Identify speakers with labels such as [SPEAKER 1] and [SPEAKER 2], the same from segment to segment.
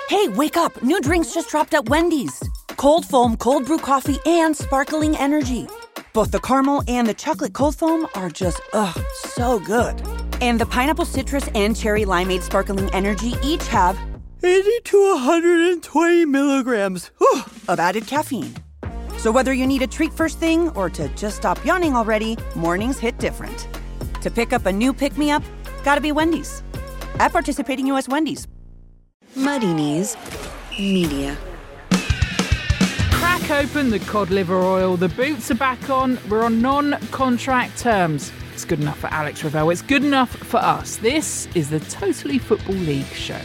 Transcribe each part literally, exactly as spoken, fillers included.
[SPEAKER 1] Hey, wake up. New drinks just dropped at Wendy's. Cold foam, cold brew coffee, and sparkling energy. Both the caramel and the chocolate cold foam are just, ugh, so good. And the pineapple citrus and cherry limeade sparkling energy each have eighty to one hundred twenty milligrams whew, of added caffeine. So whether you need a treat first thing or to just stop yawning already, mornings hit different. To pick up a new pick-me-up, gotta be Wendy's. At participating U S Wendy's.
[SPEAKER 2] Muddy Knees Media.
[SPEAKER 3] Crack open the cod liver oil. The boots are back on. We're on non-contract terms. It's good enough for Alex Ravel. It's good enough for us. This is the Totally Football League show.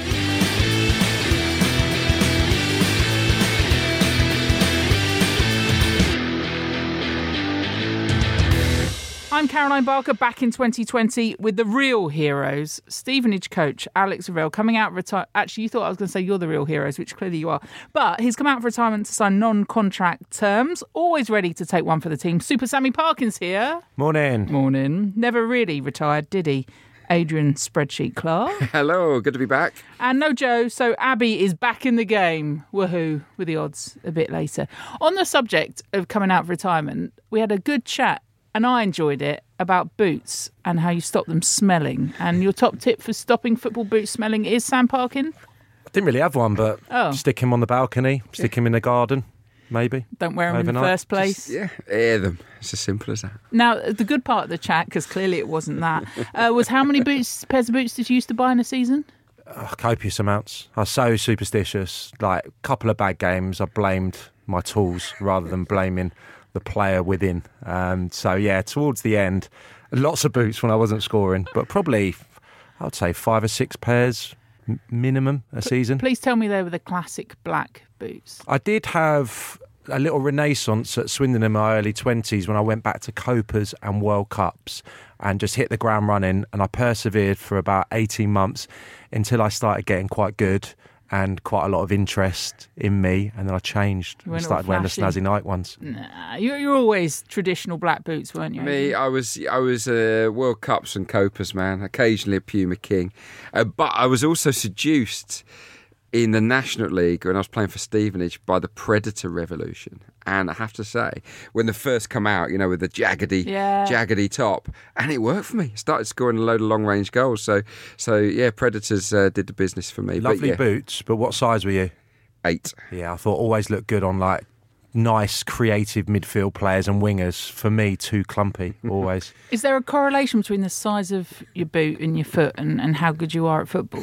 [SPEAKER 3] I'm Caroline Barker, back in twenty twenty with the real heroes. Stevenage coach Alex Ravel coming out of retirement. Actually, you thought I was going to say you're the real heroes, which clearly you are. But he's come out of retirement to sign non-contract terms. Always ready to take one for the team. Super Sammy Parkins here.
[SPEAKER 4] Morning.
[SPEAKER 3] Morning. Never really retired, did he? Adrian Spreadsheet Clark.
[SPEAKER 5] Hello, good to be back.
[SPEAKER 3] And no Joe, so Abby is back in the game. Woohoo, with the odds a bit later. On the subject of coming out of retirement, we had a good chat, and I enjoyed it, about boots and how you stop them smelling. And your top tip for stopping football boots smelling is, Sam Parkin?
[SPEAKER 4] I didn't really have one, but
[SPEAKER 3] oh.
[SPEAKER 4] stick him on the balcony, stick yeah. him in the garden, maybe.
[SPEAKER 3] Don't wear them
[SPEAKER 4] overnight.
[SPEAKER 3] in the first place.
[SPEAKER 5] Just, yeah, air them. It's as simple as that.
[SPEAKER 3] Now, the good part of the chat, because clearly it wasn't that, uh, was how many boots, pairs of boots did you used to buy in a season?
[SPEAKER 4] Oh, copious amounts. I was so superstitious. Like, a couple of bad games, I blamed my tools rather than blaming the player within. Um, so, yeah, towards the end, lots of boots when I wasn't scoring, but probably, I would say, five or six pairs m- minimum a season.
[SPEAKER 3] Please tell me they were the classic black boots.
[SPEAKER 4] I did have a little renaissance at Swindon in my early twenties when I went back to Copas and World Cups and just hit the ground running, and I persevered for about eighteen months until I started getting quite good and quite a lot of interest in me, and then I changed and started wearing the snazzy Nike ones.
[SPEAKER 3] Nah, you're, you're always traditional black boots, weren't you?
[SPEAKER 5] Me, I was I was a uh, World Cups and Copas man, occasionally a Puma King, uh, but I was also seduced in the National League when I was playing for Stevenage by the Predator Revolution. And I have to say, when they first come out, you know, with the jaggedy,
[SPEAKER 3] yeah.
[SPEAKER 5] jaggedy top, and it worked for me. I started scoring a load of long-range goals. So, so yeah, Predators uh, did the business for me.
[SPEAKER 4] Lovely
[SPEAKER 5] but, yeah.
[SPEAKER 4] boots, but what size were you?
[SPEAKER 5] Eight.
[SPEAKER 4] Yeah, I thought always looked good on, like, nice, creative midfield players and wingers. For me, too clumpy, always.
[SPEAKER 3] Is there a correlation between the size of your boot and your foot and, and how good you are at football?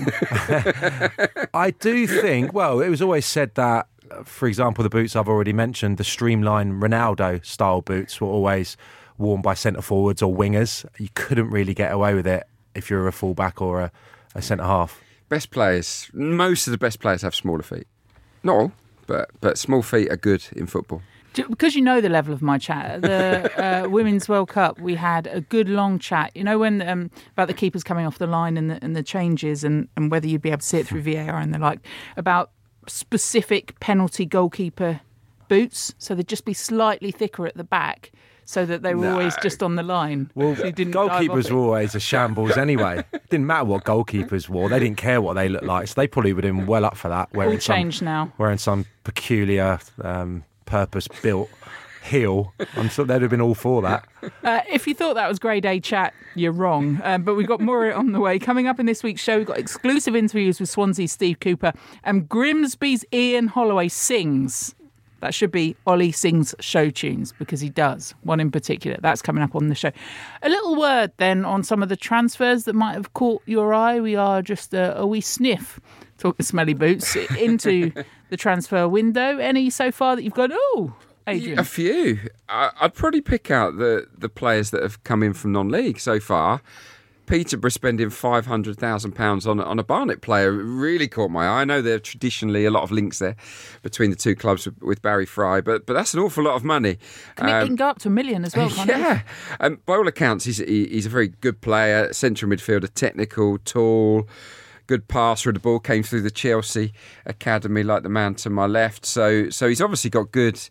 [SPEAKER 4] I do think, well, it was always said that, for example, the boots I've already mentioned, the streamlined Ronaldo-style boots were always worn by centre-forwards or wingers. You couldn't really get away with it if you're a full-back or a, a centre-half.
[SPEAKER 5] Best players, most of the best players have smaller feet. Not all. But but small feet are good in football.
[SPEAKER 3] Because you know the level of my chat, the uh, Women's World Cup, we had a good long chat. You know, when um, about the keepers coming off the line and the, and the changes and, and whether you'd be able to see it through V A R and the like, about specific penalty goalkeeper boots. So they'd just be slightly thicker at the back so that they were
[SPEAKER 5] no.
[SPEAKER 3] always just on the line.
[SPEAKER 4] Well,
[SPEAKER 3] so didn't
[SPEAKER 4] goalkeepers were always a shambles anyway. It didn't matter what goalkeepers wore. They didn't care what they looked like. So they probably would have been well up for that.
[SPEAKER 3] All changed some, now.
[SPEAKER 4] Wearing some peculiar, um, purpose-built heel. I'm sure they'd have been all for that.
[SPEAKER 3] Uh, if you thought that was grade A chat, you're wrong. Um, but we've got more on the way. Coming up in this week's show, we've got exclusive interviews with Swansea's Steve Cooper and Grimsby's Ian Holloway sings. That should be Ollie Sings show tunes, because he does, one in particular. That's coming up on the show. A little word then on some of the transfers that might have caught your eye. We are just a, a wee sniff, talking smelly boots, into the transfer window. Any so far that you've gone, oh, Adrian?
[SPEAKER 5] A few. I'd probably pick out the, the players that have come in from non-league so far. Peterborough spending five hundred thousand pounds on, on a Barnet player really caught my eye. I know there are traditionally a lot of links there between the two clubs with, with Barry Fry, but but that's an awful lot of money.
[SPEAKER 3] Can um, it can go up to a million as well, can't
[SPEAKER 5] yeah.
[SPEAKER 3] it?
[SPEAKER 5] Um, by all accounts, he's, he, he's a very good player, central midfielder, technical, tall, good passer of the ball, came through the Chelsea academy like the man to my left. So so he's obviously got good...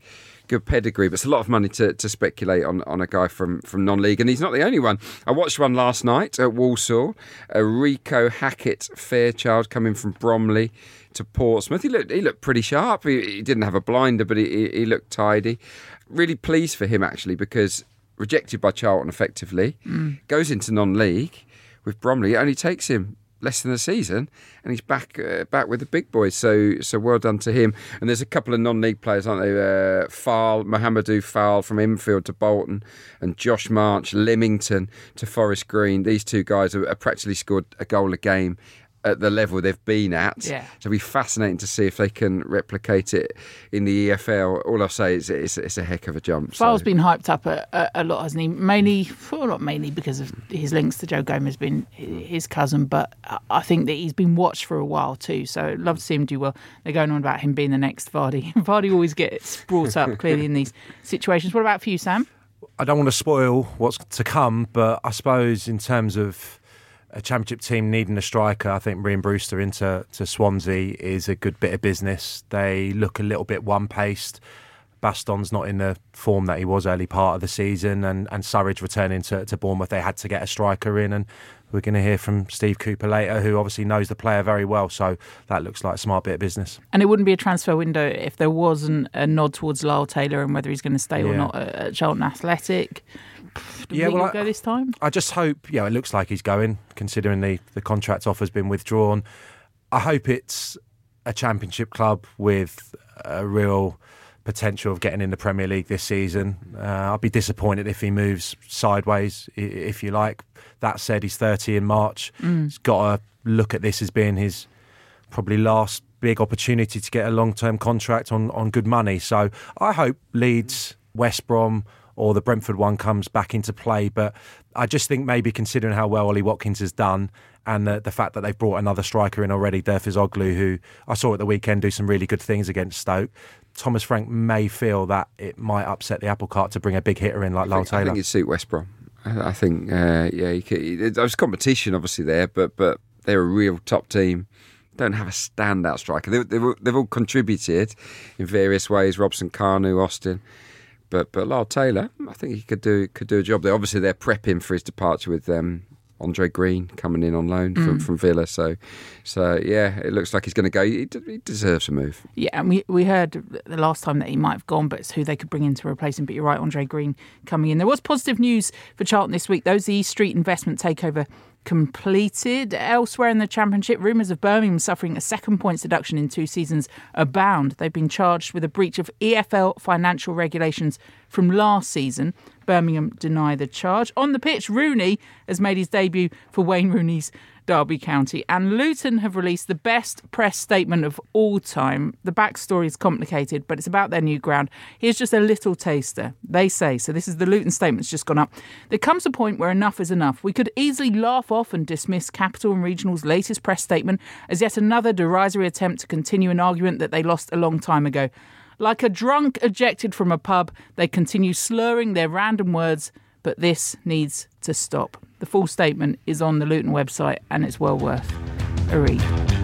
[SPEAKER 5] good pedigree, but it's a lot of money to, to speculate on, on a guy from, from non-league, and he's not the only one. I watched one last night at Walsall, uh, Rico Hackett Fairchild coming from Bromley to Portsmouth. He looked he looked pretty sharp. He, he didn't have a blinder, but he, he looked tidy. Really pleased for him, actually, because rejected by Charlton effectively, mm. goes into non-league with Bromley. It only takes him less than a season, and he's back uh, back with the big boys. So so well done to him. And there's a couple of non-league players, aren't there? Uh, Fal, Mohamedou Fal from Enfield to Bolton, and Josh March, Leamington to Forest Green. These two guys have, have practically scored a goal a game at the level they've been at. Yeah. So it'll be fascinating to see if they can replicate it in the E F L. All I'll say is it's, it's a heck of a jump.
[SPEAKER 3] Fal's
[SPEAKER 5] so.
[SPEAKER 3] been hyped up a, a, a lot, hasn't he? Mainly, well, not mainly because of his links to Joe Gomez being his cousin, but I think that he's been watched for a while too. So I'd love to see him do well. They're going on about him being the next Vardy. Vardy always gets brought up clearly in these situations. What about for you, Sam?
[SPEAKER 4] I don't want to spoil what's to come, but I suppose in terms of a championship team needing a striker, I think Ryan Brewster into to Swansea is a good bit of business. They look a little bit one-paced. Baston's not in the form that he was early part of the season, and, and Surridge returning to, to Bournemouth. They had to get a striker in, and we're going to hear from Steve Cooper later, who obviously knows the player very well, so that looks like a smart bit of business. And
[SPEAKER 3] it wouldn't be a transfer window if there wasn't a nod towards Lyle Taylor and whether he's going to stay yeah. or not at Charlton Athletic. Do you yeah, think well, he'll go this time?
[SPEAKER 4] I just hope, yeah, it looks like he's going, considering the, the contract offer's been withdrawn. I hope it's a championship club with a real potential of getting in the Premier League this season. Uh, I'll be disappointed if he moves sideways, if you like. That said, he's thirty in March. Mm. He's got to look at this as being his probably last big opportunity to get a long-term contract on, on good money. So I hope Leeds, West Brom, or the Brentford one comes back into play. But I just think maybe considering how well Ollie Watkins has done and the, the fact that they've brought another striker in already, Durfiz Oglu, who I saw at the weekend do some really good things against Stoke, Thomas Frank may feel that it might upset the apple cart to bring a big hitter in like Lyle Taylor.
[SPEAKER 5] I think it'd suit West Brom. I think, uh, yeah, you could, there's competition obviously there, but but they're a real top team. Don't have a standout striker. They, they've, they've all contributed in various ways. Robson, Kanu, Austin. But but Lyle Taylor, I think he could do could do a job there. Obviously, they're prepping for his departure with um, Andre Green coming in on loan from, mm. from Villa. So so yeah, it looks like he's going to go. He, he deserves a move.
[SPEAKER 3] Yeah, and we we heard the last time that he might have gone, but it's who they could bring in to replace him. But you're right, Andre Green coming in. There was positive news for Charlton this week. Those East Street investment takeover completed. Elsewhere in the Championship, rumours of Birmingham suffering a second points deduction in two seasons abound. They've been charged with a breach of E F L financial regulations from last season. Birmingham deny the charge. On the pitch, Rooney has made his debut for Wayne Rooney's Derby County, and Luton have released the best press statement of all time. The backstory is complicated, but it's about their new ground. Here's just a little taster. They say, so this is the Luton statement's just gone up. There comes a point where enough is enough. We could easily laugh off and dismiss Capital and Regional's latest press statement as yet another derisory attempt to continue an argument that they lost a long time ago. Like a drunk ejected from a pub, they continue slurring their random words, but this needs to stop. The full statement is on the Luton website and it's well worth a read.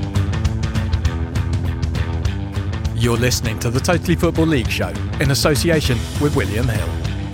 [SPEAKER 6] You're listening to the Totally Football League show in association with William Hill.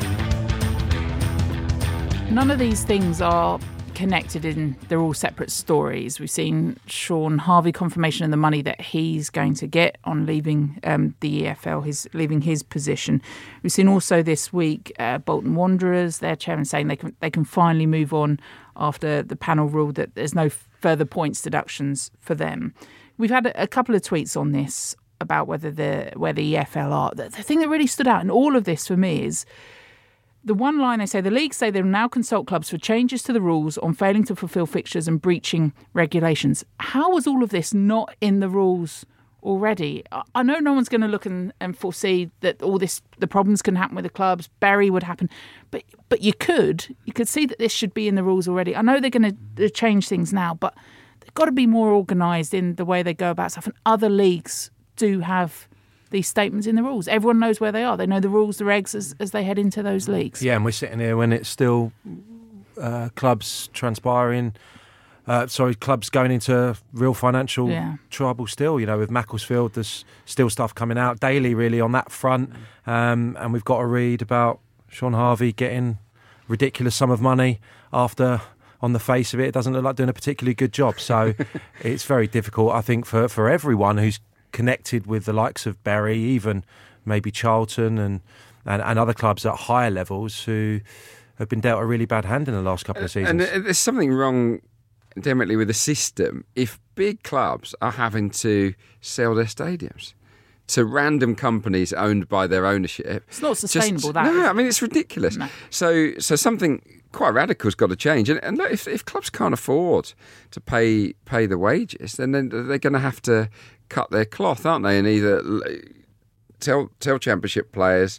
[SPEAKER 3] None of these things are connected in, they're all separate stories. We've seen Sean Harvey confirmation of the money that he's going to get on leaving um, the E F L, his leaving his position. We've seen also this week uh, Bolton Wanderers, their chairman saying they can they can finally move on after the panel ruled that there's no further points deductions for them. We've had a, a couple of tweets on this about whether the where the E F L are. The, the thing that really stood out in all of this for me is the one line they say, the league say they'll now consult clubs for changes to the rules on failing to fulfil fixtures and breaching regulations. How was all of this not in the rules already? I know no one's going to look and, and foresee that all this, the problems can happen with the clubs, Bury would happen, but but you could, you could see that this should be in the rules already. I know they're going to change things now, but they've got to be more organised in the way they go about stuff, and other leagues do have these statements in the rules. Everyone knows where they are. They know the rules, the regs as, as they head into those leagues.
[SPEAKER 4] Yeah, and we're sitting here when it's still uh, clubs transpiring Uh, sorry, clubs going into real financial
[SPEAKER 3] Yeah.
[SPEAKER 4] trouble still. You know, with Macclesfield, there's still stuff coming out daily, really, on that front. Um, and we've got to read about Sean Harvey getting ridiculous sum of money after, on the face of it, it doesn't look like doing a particularly good job. So it's very difficult, I think, for, for everyone who's connected with the likes of Bury, even maybe Charlton and, and, and other clubs at higher levels who have been dealt a really bad hand in the last couple of seasons.
[SPEAKER 5] And there's something wrong endemically with the system if big clubs are having to sell their stadiums to random companies owned by their ownership.
[SPEAKER 3] It's not sustainable,
[SPEAKER 5] Just,
[SPEAKER 3] that.
[SPEAKER 5] No,
[SPEAKER 3] is it?
[SPEAKER 5] I mean, it's ridiculous.
[SPEAKER 3] No.
[SPEAKER 5] So so something quite radical's got to change. And, and look, if, if clubs can't afford to pay pay the wages, then they're, they're going to have to cut their cloth, aren't they? And either tell tell Championship players,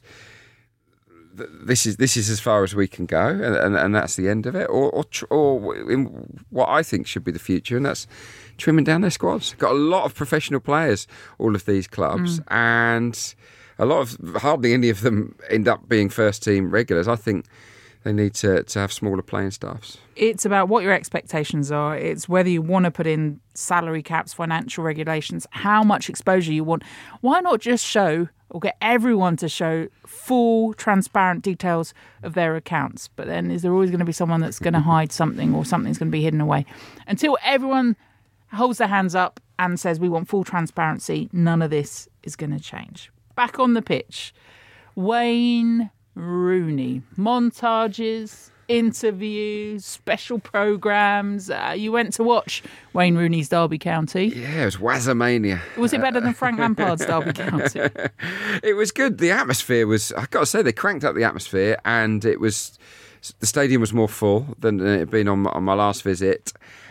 [SPEAKER 5] this is this is as far as we can go, and, and, and that's the end of it. Or, or, or in what I think should be the future, and that's trimming down their squads. Got a lot of professional players, all of these clubs, mm. and a lot of hardly any of them end up being first team regulars. I think they need to, to have smaller playing staffs.
[SPEAKER 3] It's about what your expectations are. It's whether you want to put in salary caps, financial regulations, how much exposure you want. Why not just show or get everyone to show full, transparent details of their accounts? But then is there always going to be someone that's going to hide something, or something's going to be hidden away? Until everyone holds their hands up and says we want full transparency, none of this is going to change. Back on the pitch, Wayne Rooney. Montages, interviews, special programmes. Uh, you went to watch Wayne Rooney's Derby County.
[SPEAKER 5] Yeah, it was Wazzamania.
[SPEAKER 3] Was it better than Frank Lampard's Derby County?
[SPEAKER 5] It was good. The atmosphere was, I've got to say, they cranked up the atmosphere, and it was, the stadium was more full than it had been on, on my last visit.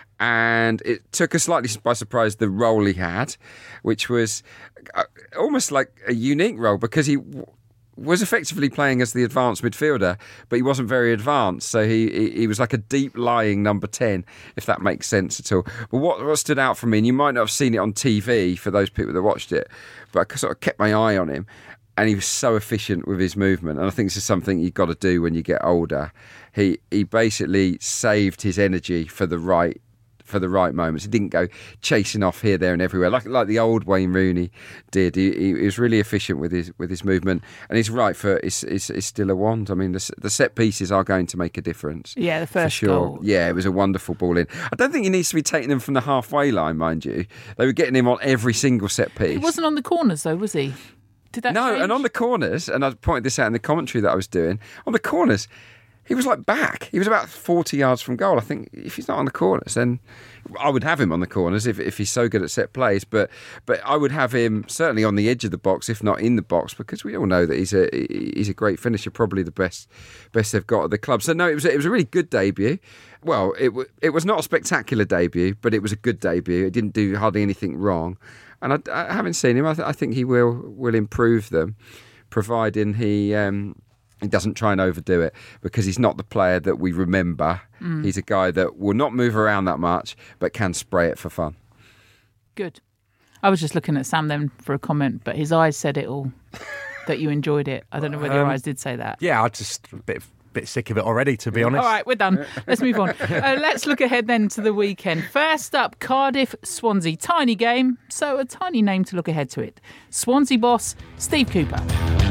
[SPEAKER 5] And it took us slightly by surprise the role he had, which was almost like a unique role, because he was effectively playing as the advanced midfielder, but he wasn't very advanced. So he he, he was like a deep-lying number ten, if that makes sense at all. But what, what stood out for me, and you might not have seen it on T V for those people that watched it, but I sort of kept my eye on him, and he was so efficient with his movement. And I think this is something you've got to do when you get older. He he basically saved his energy for the right for the right moments. He didn't go chasing off here, there and everywhere like like the old Wayne Rooney did. He, he was really efficient with his with his movement, and he's right for it's, it's, it's still a wand. I mean, the, the set pieces are going to make a difference.
[SPEAKER 3] Yeah, the first
[SPEAKER 5] for sure.
[SPEAKER 3] goal.
[SPEAKER 5] Yeah, it was a wonderful ball in. I don't think he needs to be taking them from the halfway line, mind you. They were getting him on every single set piece.
[SPEAKER 3] He wasn't on the corners though, was he? Did that
[SPEAKER 5] No,
[SPEAKER 3] change?
[SPEAKER 5] and on the corners, and I pointed this out in the commentary that I was doing, on the corners, he was like back. He was about forty yards from goal. I think if he's not on the corners, then I would have him on the corners if, if he's so good at set plays. But but I would have him certainly on the edge of the box, if not in the box, because we all know that he's a he's a great finisher, probably the best best they've got at the club. So no, it was it was a really good debut. Well, it it was not a spectacular debut, but it was a good debut. It didn't do hardly anything wrong. And I, I haven't seen him. I, th- I think he will will improve them, providing he. Um, He doesn't try and overdo it, because he's not the player that we remember. Mm. He's a guy that will not move around that much, but can spray it for fun.
[SPEAKER 3] Good. I was just looking at Sam then for a comment, but his eyes said it all, that you enjoyed it. I don't know whether um, your eyes did say that.
[SPEAKER 4] Yeah, I'm just a bit, bit sick of it already, to be honest.
[SPEAKER 3] All right, we're done. Let's move on. Uh, let's look ahead then to the weekend. First up, Cardiff-Swansea. Tiny game, so a tiny name to look ahead to it. Swansea boss, Steve Cooper.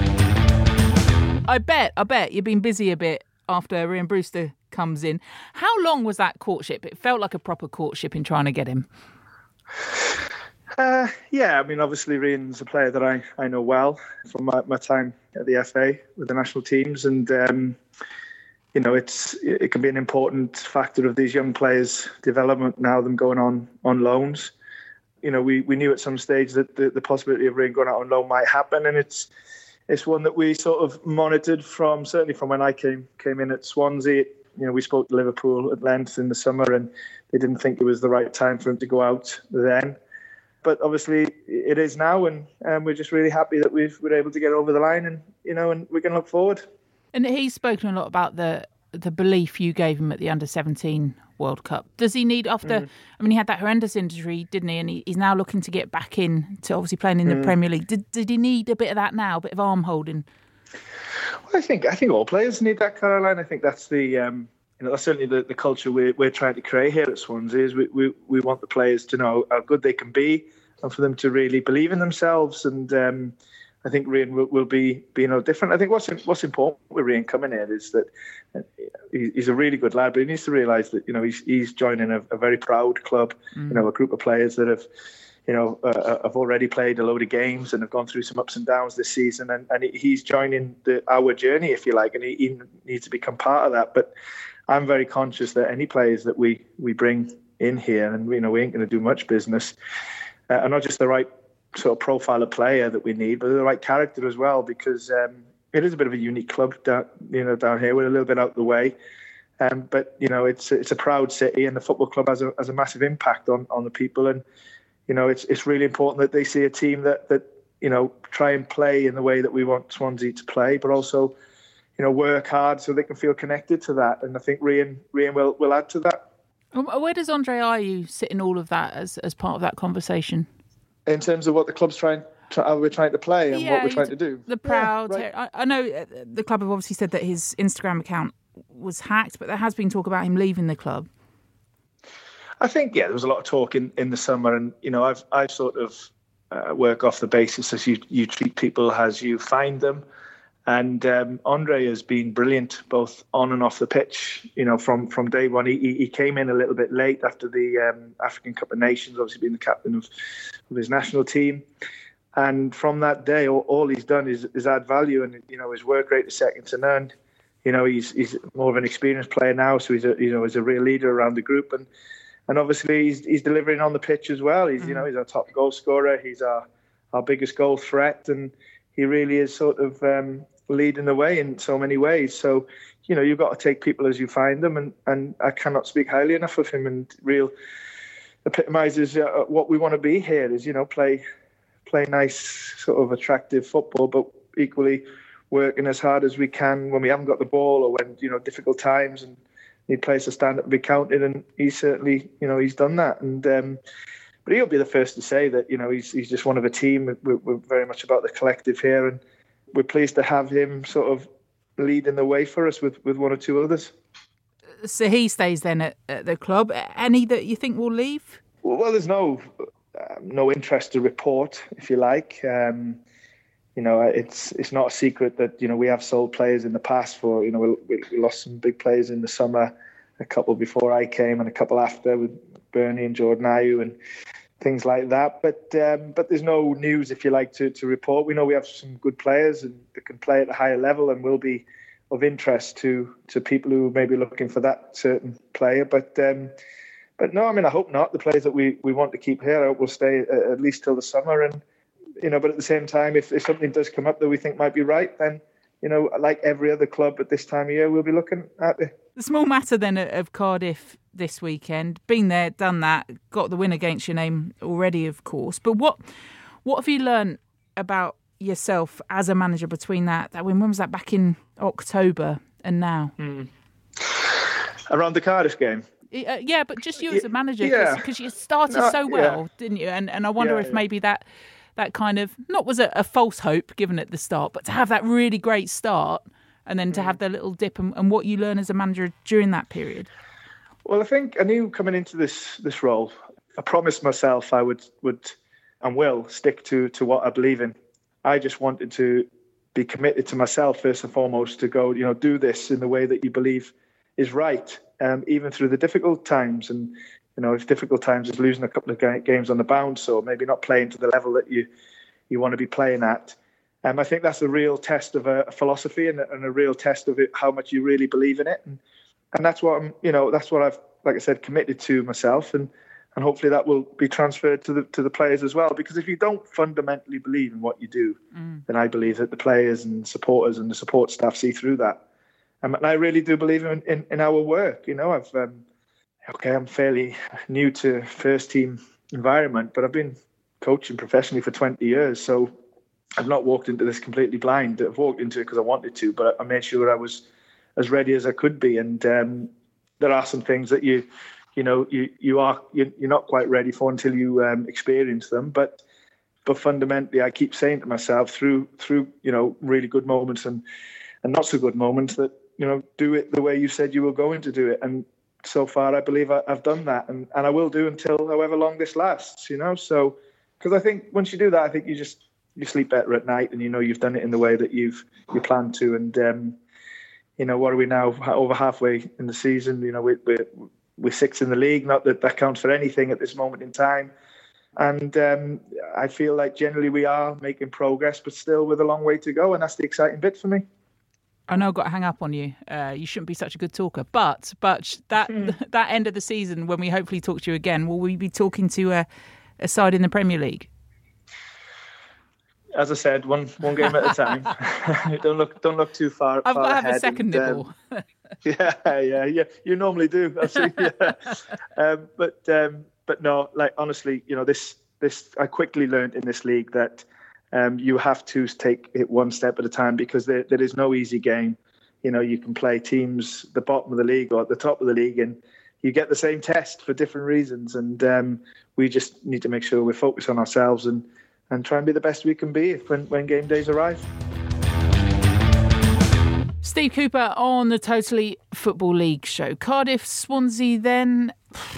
[SPEAKER 3] I bet, I bet you've been busy a bit after Ian Brewster comes in. How long was that courtship? It felt like a proper courtship in trying to get him.
[SPEAKER 7] Uh, yeah, I mean, obviously Ian's a player that I, I know well from my, my time at the F A with the national teams. And, um, you know, it's it can be an important factor of these young players' development now, them going on, on loans. You know, we, we knew at some stage that the, the possibility of Ian going out on loan might happen, and it's It's one that we sort of monitored from, certainly from when I came came in at Swansea. You know, we spoke to Liverpool at length in the summer, and they didn't think it was the right time for him to go out then. But obviously it is now, and um, we're just really happy that we've, we're able to get over the line, and, you know, and we can look forward.
[SPEAKER 3] And he's spoken a lot about the the belief you gave him at the under seventeen World Cup. Does he need, after, mm. I mean, he had that horrendous injury, didn't he? And he, he's now looking to get back in to obviously playing in the mm. Premier League. Did, did he need a bit of that now, a bit of arm holding?
[SPEAKER 7] Well, I think I think all players need that, Caroline. I think that's the um, you know, that's certainly the, the culture we're, we're trying to create here at Swansea. Is we, we, we want the players to know how good they can be and for them to really believe in themselves. And um, I think Rian will, will be, be no different. I think what's what's important with Rian coming in is that he's a really good lad, but he needs to realise that, you know, he's he's joining a, a very proud club, mm. you know, a group of players that have, you know, uh, have already played a load of games and have gone through some ups and downs this season, and, and he's joining the, our journey, if you like, and he, he needs to become part of that. But I'm very conscious that any players that we, we bring in here, and, you know, we ain't going to do much business, uh, are not just the right sort of profile of player that we need, but the right character as well, because um, it is a bit of a unique club down, you know, down here. We're a little bit out of the way. Um, but, you know, it's it's a proud city, and the football club has a has a massive impact on, on the people. And, you know, it's it's really important that they see a team that, that, you know, try and play in the way that we want Swansea to play, but also, you know, work hard so they can feel connected to that. And I think Rian, Rian will, will add to that.
[SPEAKER 3] Where does Andre Ayew sit in all of that as, as part of that conversation?
[SPEAKER 7] In terms of what the club's trying, how we're trying to play and
[SPEAKER 3] yeah,
[SPEAKER 7] what we're trying to do.
[SPEAKER 3] The proud.
[SPEAKER 7] Yeah, right.
[SPEAKER 3] I, I know the club have obviously said that his Instagram account was hacked, but there has been talk about him leaving the club.
[SPEAKER 7] I think, yeah, there was a lot of talk in, in the summer, and, you know, I've I've sort of uh, work off the basis as you, you treat people as you find them. And um, Andre has been brilliant, both on and off the pitch, you know, from, from day one. He, he came in a little bit late after the um, African Cup of Nations, obviously being the captain of, of his national team. And from that day, all, all he's done is, is add value, and, you know, his work rate is second to none. You know, he's he's more of an experienced player now, so he's a, you know, he's a real leader around the group. And and obviously he's he's delivering on the pitch as well. He's, mm. you know, he's our top goal scorer. He's our, our biggest goal threat, and he really is sort of um, leading the way in so many ways. So, you know, you've got to take people as you find them, and, and I cannot speak highly enough of him, and real epitomises uh, what we want to be here is, you know, play play nice, sort of attractive football, but equally working as hard as we can when we haven't got the ball, or when, you know, difficult times and need players to stand up and be counted. And he's certainly, you know, he's done that. And um, but he'll be the first to say that, you know, he's he's just one of a team. We're, we're very much about the collective here, and we're pleased to have him sort of leading the way for us with, with one or two others.
[SPEAKER 3] So he stays then at, at the club. Any that you think will leave?
[SPEAKER 7] Well, well there's no uh, no interest to report, if you like. Um, you know, it's it's not a secret that, you know, we have sold players in the past for, you know, we, we lost some big players in the summer, a couple before I came and a couple after, with Bernie and Jordan Ayew and things like that. But um, but there's no news, if you like, to, to report. We know we have some good players and that can play at a higher level and will be of interest to to people who may be looking for that certain player. But um, but no, I mean, I hope not. The players that we, we want to keep here, I hope will stay at least till the summer. And, you know, but at the same time, if, if something does come up that we think might be right, then, you know, like every other club at this time of year, we'll be looking at it.
[SPEAKER 3] The small matter then of Cardiff this weekend. Been there, done that, got the win against your name already, of course. But what what have you learned about yourself as a manager between that, that win? When was that? Back in October and now?
[SPEAKER 7] Mm. Around the Cardiff game?
[SPEAKER 3] Uh, yeah, but just you as a manager, because
[SPEAKER 7] yeah.
[SPEAKER 3] you started
[SPEAKER 7] no,
[SPEAKER 3] so well,
[SPEAKER 7] yeah.
[SPEAKER 3] didn't you? And and I wonder
[SPEAKER 7] yeah,
[SPEAKER 3] if
[SPEAKER 7] yeah.
[SPEAKER 3] maybe that that kind of, not was a, a false hope given at the start, but to have that really great start and then to
[SPEAKER 7] mm.
[SPEAKER 3] have the little dip and, and what you learn as a manager during that period.
[SPEAKER 7] Well, I think I knew coming into this this role, I promised myself I would would and will stick to to what I believe in. I just wanted to be committed to myself first and foremost, to go, you know, do this in the way that you believe is right, um, even through the difficult times. And, you know, if difficult times is losing a couple of ga- games on the bounce, or maybe not playing to the level that you you want to be playing at. Um, I think that's a real test of a, a philosophy and a, and a real test of it, how much you really believe in it. And, and that's what I'm, you know, that's what I've, like I said, committed to myself, and and hopefully that will be transferred to the to the players as well. Because if you don't fundamentally believe in what you do, mm. then I believe that the players and supporters and the support staff see through that. Um, and I really do believe in, in, in our work. You know, I've um, okay, I'm fairly new to first team environment, but I've been coaching professionally for twenty years, so I've not walked into this completely blind. I've walked into it because I wanted to, but I made sure I was as ready as I could be. And um, there are some things that you, you know, you you are you're not quite ready for until you um, experience them. But but fundamentally, I keep saying to myself through through you know really good moments and and not so good moments that, you know, do it the way you said you were going to do it. And so far, I believe I, I've done that, and, and I will do until however long this lasts, you know. So, because I think once you do that, I think you just you sleep better at night, and you know you've done it in the way that you've you planned to. And um, you know, what are we now? Over halfway in the season. You know, we, we're we're sixth in the league. Not that that counts for anything at this moment in time. And um, I feel like generally we are making progress, but still with a long way to go, and that's the exciting bit for me.
[SPEAKER 3] I know I've got to hang up on you. Uh, you shouldn't be such a good talker. But but that that end of the season, when we hopefully talk to you again, will we be talking to a, a side in the Premier League?
[SPEAKER 7] As I said, one one game at a time. don't look don't look too far.
[SPEAKER 3] I've
[SPEAKER 7] far
[SPEAKER 3] got to have
[SPEAKER 7] ahead
[SPEAKER 3] a second
[SPEAKER 7] and,
[SPEAKER 3] nibble.
[SPEAKER 7] Um, yeah, yeah, yeah. You normally do. I see. Yeah. um, but um, but no, like honestly, you know, this this I quickly learned in this league that. Um, you have to take it one step at a time, because there, there is no easy game. You know, you can play teams at the bottom of the league or at the top of the league, and you get the same test for different reasons. And um, we just need to make sure we're focused on ourselves and, and try and be the best we can be when, when game days arrive.
[SPEAKER 3] Steve Cooper on the Totally Football League show. Cardiff, Swansea then.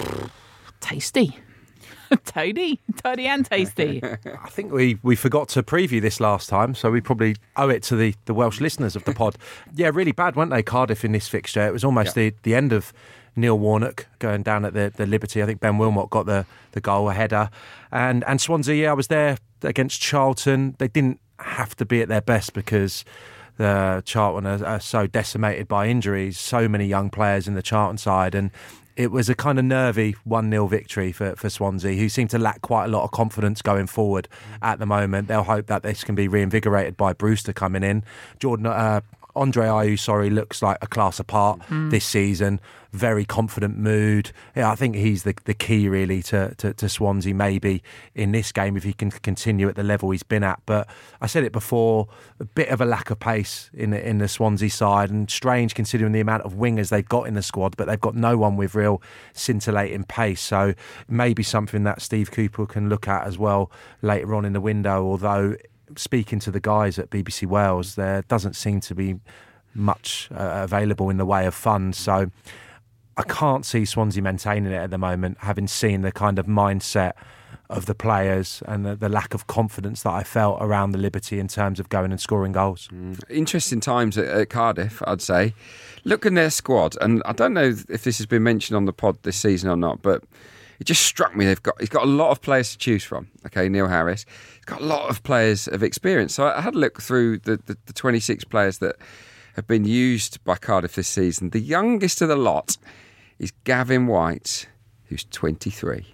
[SPEAKER 3] Tasty. Toady, toady and tasty.
[SPEAKER 4] I think we, we forgot to preview this last time, so we probably owe it to the, the Welsh listeners of the pod. Yeah, really bad, weren't they, Cardiff, in this fixture? It was almost yeah. the, the end of Neil Warnock going down at the, the Liberty. I think Ben Wilmot got the, the goal, a header. And, and Swansea, yeah, I was there against Charlton. They didn't have to be at their best because the Charlton are, are so decimated by injuries, so many young players in the Charlton side, and it was a kind of nervy one nil victory for, for Swansea, who seem to lack quite a lot of confidence going forward at the moment. They'll hope that this can be reinvigorated by Brewster coming in. Jordan uh, Andre Ayew, sorry, looks like a class apart mm. this season. Very confident mood. Yeah, I think he's the, the key really to, to, to Swansea maybe in this game if he can continue at the level he's been at. But I said it before, a bit of a lack of pace in the, in the Swansea side, and strange considering the amount of wingers they've got in the squad, but they've got no one with real scintillating pace. So maybe something that Steve Cooper can look at as well later on in the window, although speaking to the guys at B B C Wales, there doesn't seem to be much uh, available in the way of funds. So I can't see Swansea maintaining it at the moment, having seen the kind of mindset of the players and the, the lack of confidence that I felt around the Liberty in terms of going and scoring goals.
[SPEAKER 5] Mm. Interesting times at, at Cardiff, I'd say. Look at their squad, and I don't know if this has been mentioned on the pod this season or not, but it just struck me they've got he's got a lot of players to choose from. Okay, Neil Harris, he's got a lot of players of experience. So I had a look through the, the, the twenty-six players that have been used by Cardiff this season. The youngest of the lot is Gavin White, who's twenty-three.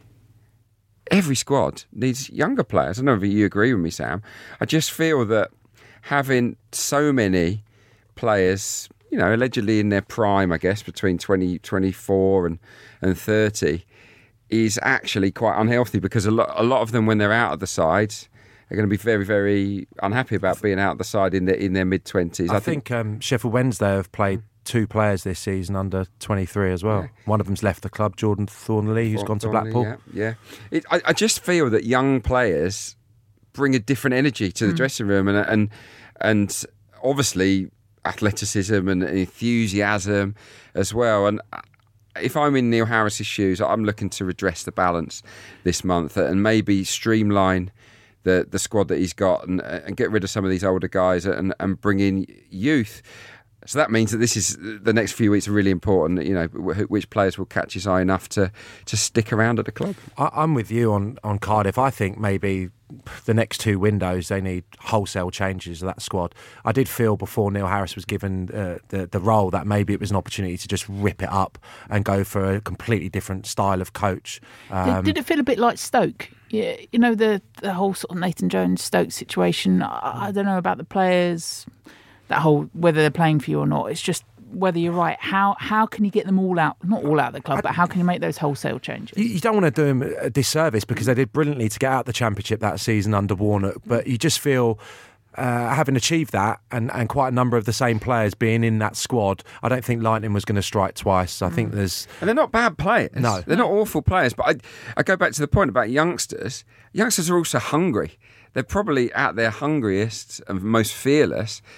[SPEAKER 5] Every squad needs younger players. I don't know if you agree with me, Sam. I just feel that having so many players, you know, allegedly in their prime, I guess, between twenty, twenty-four and, and thirty, is actually quite unhealthy, because a lot, a lot of them, when they're out of the side, are going to be very, very unhappy about being out of the side in their in their mid twenties.
[SPEAKER 4] I, I think, think um, Sheffield Wednesday have played two players this season under twenty-three as well. Yeah. One of them's left the club, Jordan Thornley, who's Thorn, gone to Thornley, Blackpool.
[SPEAKER 5] Yeah, yeah. It, I, I just feel that young players bring a different energy to the mm. dressing room, and and and obviously athleticism and enthusiasm as well. And if I'm in Neil Harris's shoes, I'm looking to redress the balance this month and maybe streamline the the squad that he's got, and, and get rid of some of these older guys and, and bring in youth. So that means that this is the next few weeks are really important. You know, which players will catch his eye enough to, to stick around at the club.
[SPEAKER 4] I, I'm with you on, on Cardiff. I think maybe the next two windows they need wholesale changes of that squad. I did feel before Neil Harris was given uh, the the role that maybe it was an opportunity to just rip it up and go for a completely different style of coach. Um,
[SPEAKER 3] did, did it feel a bit like Stoke? Yeah, you know, the the whole sort of Nathan Jones Stoke situation. I, I don't know about the players. That whole whether they're playing for you or not, it's just whether you're right. How how can you get them all out? Not all out of the club, but how can you make those wholesale changes?
[SPEAKER 4] You, you don't want to do them a disservice, because they did brilliantly to get out the Championship that season under Warnock. But you just feel, uh, having achieved that, and, and quite a number of the same players being in that squad, I don't think Lightning was going to strike twice. I mm. think there's...
[SPEAKER 5] And they're not bad players.
[SPEAKER 4] No.
[SPEAKER 5] They're not awful players. But I, I go back to the point about youngsters. Youngsters are also hungry. They're probably at their hungriest and most fearless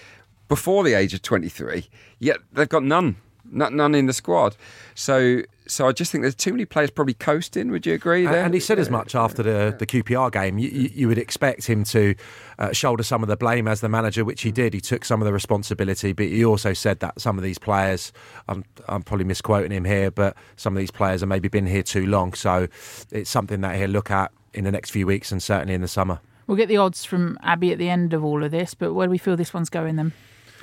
[SPEAKER 5] before the age of twenty-three, yet they've got none, none in the squad. So, so I just think there's too many players probably coasting. Would you agree there?
[SPEAKER 4] And he said as much after the, the Q P R game. You, you, you would expect him to uh, shoulder some of the blame as the manager, which he did. He took some of the responsibility, but he also said that some of these players, I'm, I'm probably misquoting him here, but some of these players have maybe been here too long. So it's something that he'll look at in the next few weeks and certainly in the summer.
[SPEAKER 3] We'll get the odds from Abby at the end of all of this, but where do we feel this one's going then?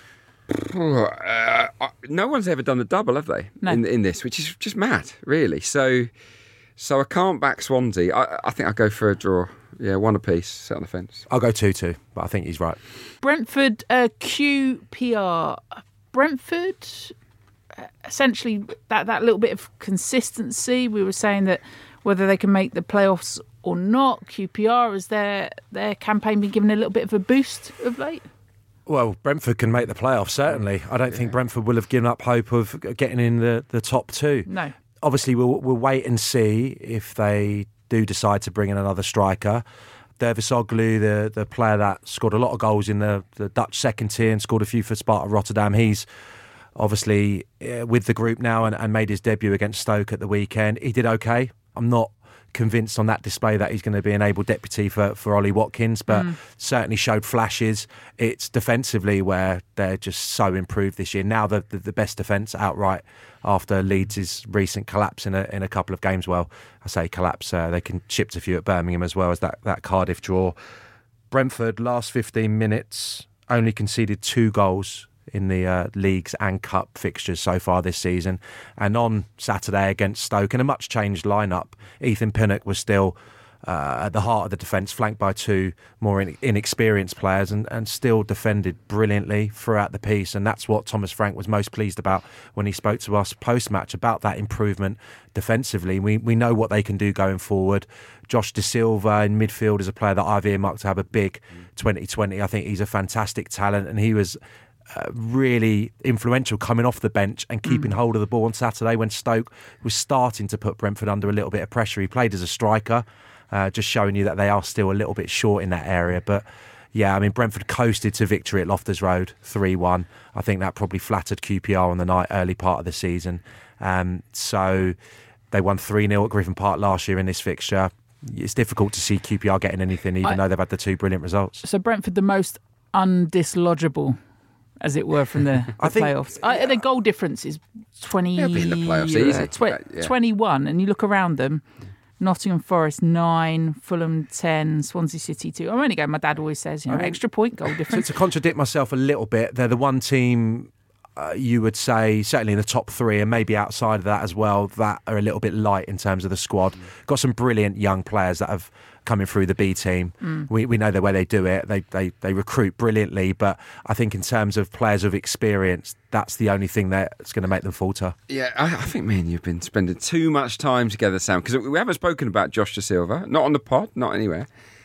[SPEAKER 5] Uh, no one's ever done the double, have they?
[SPEAKER 3] No.
[SPEAKER 5] In, in this, which is just mad, really. So, so I can't back Swansea. I, I think I'll go for a draw. Yeah, one apiece, set on the fence.
[SPEAKER 4] I'll go two two, but I think he's right.
[SPEAKER 3] Brentford uh, Q P R. Brentford, uh, essentially that, that little bit of consistency. We were saying that whether they can make the playoffs or not, Q P R, has their, their campaign been given a little bit of a boost of late?
[SPEAKER 4] Well, Brentford can make the playoffs, certainly. I don't think Brentford will have given up hope of getting in the, the top two.
[SPEAKER 3] No.
[SPEAKER 4] Obviously, we'll, we'll wait and see if they do decide to bring in another striker. Dervisoglu, the, the player that scored a lot of goals in the, the Dutch second tier and scored a few for Sparta Rotterdam, he's obviously uh, with the group now and, and made his debut against Stoke at the weekend. He did okay. I'm not convinced on that display that he's going to be an able deputy for, for Ollie Watkins, but mm. certainly showed flashes. It's defensively where they're just so improved this year. Now the, the, the best defence outright after Leeds' recent collapse in a, in a couple of games. Well, I say collapse, uh, they can chipped a few at Birmingham as well as that, that Cardiff draw. Brentford, last fifteen minutes, only conceded two goals in the uh, leagues and cup fixtures so far this season. And on Saturday against Stoke, in a much changed lineup, Ethan Pinnock was still uh, at the heart of the defence, flanked by two more in- inexperienced players, and, and still defended brilliantly throughout the piece. And that's what Thomas Frank was most pleased about when he spoke to us post-match about that improvement defensively. We we know what they can do going forward. Josh De Silva in midfield is a player that I've earmarked to have a big twenty twenty. I think he's a fantastic talent, and he was Uh, really influential coming off the bench and keeping mm. hold of the ball on Saturday when Stoke was starting to put Brentford under a little bit of pressure. He played as a striker, uh, just showing you that they are still a little bit short in that area. But yeah, I mean, Brentford coasted to victory at Loftus Road, three one. I think that probably flattered Q P R on the night, early part of the season. Um, so they won three nil at Griffin Park last year in this fixture. It's difficult to see Q P R getting anything, even I, though they've had the two brilliant results.
[SPEAKER 3] So Brentford, the most undislodgeable, as it were, from the, the I think, playoffs. I, the goal difference is twenty.
[SPEAKER 5] They'll be in the playoffs easy.
[SPEAKER 3] Uh, tw- yeah. twenty-one, and you look around them. Nottingham Forest nine, Fulham ten, Swansea City two. I'm only going. My dad always says, you know, I mean, extra point goal difference.
[SPEAKER 4] So to contradict myself a little bit, they're the one team uh, you would say certainly in the top three, and maybe outside of that as well, that are a little bit light in terms of the squad. Mm. Got some brilliant young players that have coming through the B team. Mm. We we know the way they do it. They, they they recruit brilliantly, but I think in terms of players of experience, that's the only thing that's going to make them falter.
[SPEAKER 5] Yeah, I, I think me and you've been spending too much time together, Sam, because we haven't spoken about Josh De Silva, not on the pod, not anywhere.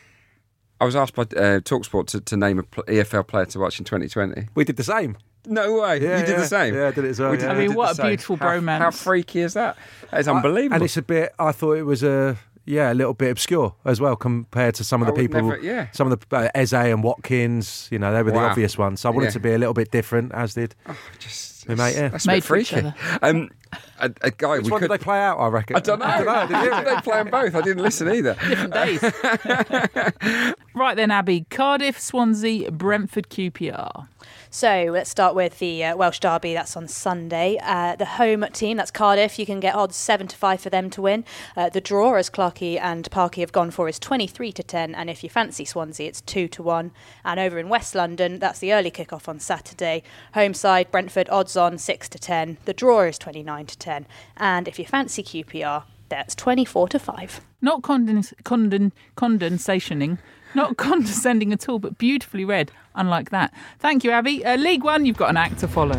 [SPEAKER 5] I was asked by uh, TalkSport to, to name an E F L player to watch in twenty twenty.
[SPEAKER 4] We did the same.
[SPEAKER 5] No way.
[SPEAKER 4] Yeah,
[SPEAKER 5] you did
[SPEAKER 4] yeah.
[SPEAKER 5] the same?
[SPEAKER 4] Yeah, I did it as well.
[SPEAKER 5] Did,
[SPEAKER 3] I mean,
[SPEAKER 5] we
[SPEAKER 3] what a beautiful
[SPEAKER 5] how,
[SPEAKER 3] bromance.
[SPEAKER 5] How freaky is that? That is unbelievable.
[SPEAKER 4] I, and it's a bit, I thought it was a, yeah, a little bit obscure as well compared to some of the people,
[SPEAKER 5] never, yeah.
[SPEAKER 4] some of the uh, Eze and Watkins, you know, they were wow. the obvious ones. So I wanted yeah. to be a little bit different, as did
[SPEAKER 5] oh, just,
[SPEAKER 4] my mate. Yeah.
[SPEAKER 5] That's a bit freaky. Um, a, a guy
[SPEAKER 4] Which
[SPEAKER 5] we
[SPEAKER 4] one
[SPEAKER 5] could...
[SPEAKER 4] did they play out, I reckon?
[SPEAKER 5] I don't know. I don't know. I didn't hear they play them both. I didn't listen either.
[SPEAKER 3] Different days. Right then, Abby. Cardiff, Swansea, Brentford, Q P R.
[SPEAKER 8] So let's start with the uh, Welsh Derby. That's on Sunday. Uh, the home team, that's Cardiff. You can get odds seven to five for them to win. Uh, the draw, as Clarkey and Parkey have gone for, is twenty-three to ten. And if you fancy Swansea, it's two to one. And over in West London, that's the early kick-off on Saturday. Home side, Brentford, odds on six to ten. The draw is twenty-nine to ten. And if you fancy Q P R, that's twenty-four to five.
[SPEAKER 3] Not condens- conden- condensationing. Not condescending at all, but beautifully read, unlike that. Thank you, Abby. Uh, League One, you've got an act to follow.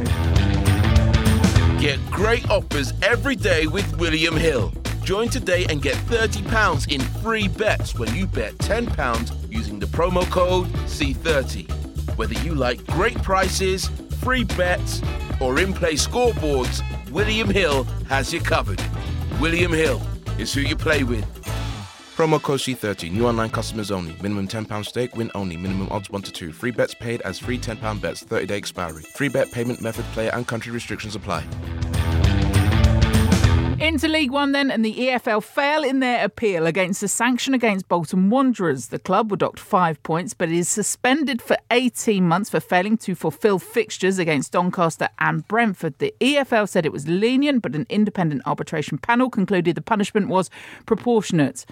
[SPEAKER 9] Get great offers every day with William Hill. Join today and get thirty pounds in free bets when you bet ten pounds using the promo code C thirty. Whether you like great prices, free bets, or in-play scoreboards, William Hill has you covered. William Hill is who you play with. Promo code C thirty, new online customers only. Minimum ten pounds stake, win only. Minimum odds one to two. Free bets paid as free ten pounds bets, thirty day expiry. Free bet payment method, player and country restrictions apply.
[SPEAKER 3] Into League One then, and the E F L fail in their appeal against the sanction against Bolton Wanderers. The club were docked five points, but is suspended for eighteen months for failing to fulfil fixtures against Doncaster and Brentford. The E F L said it was lenient, but an independent arbitration panel concluded the punishment was proportionate.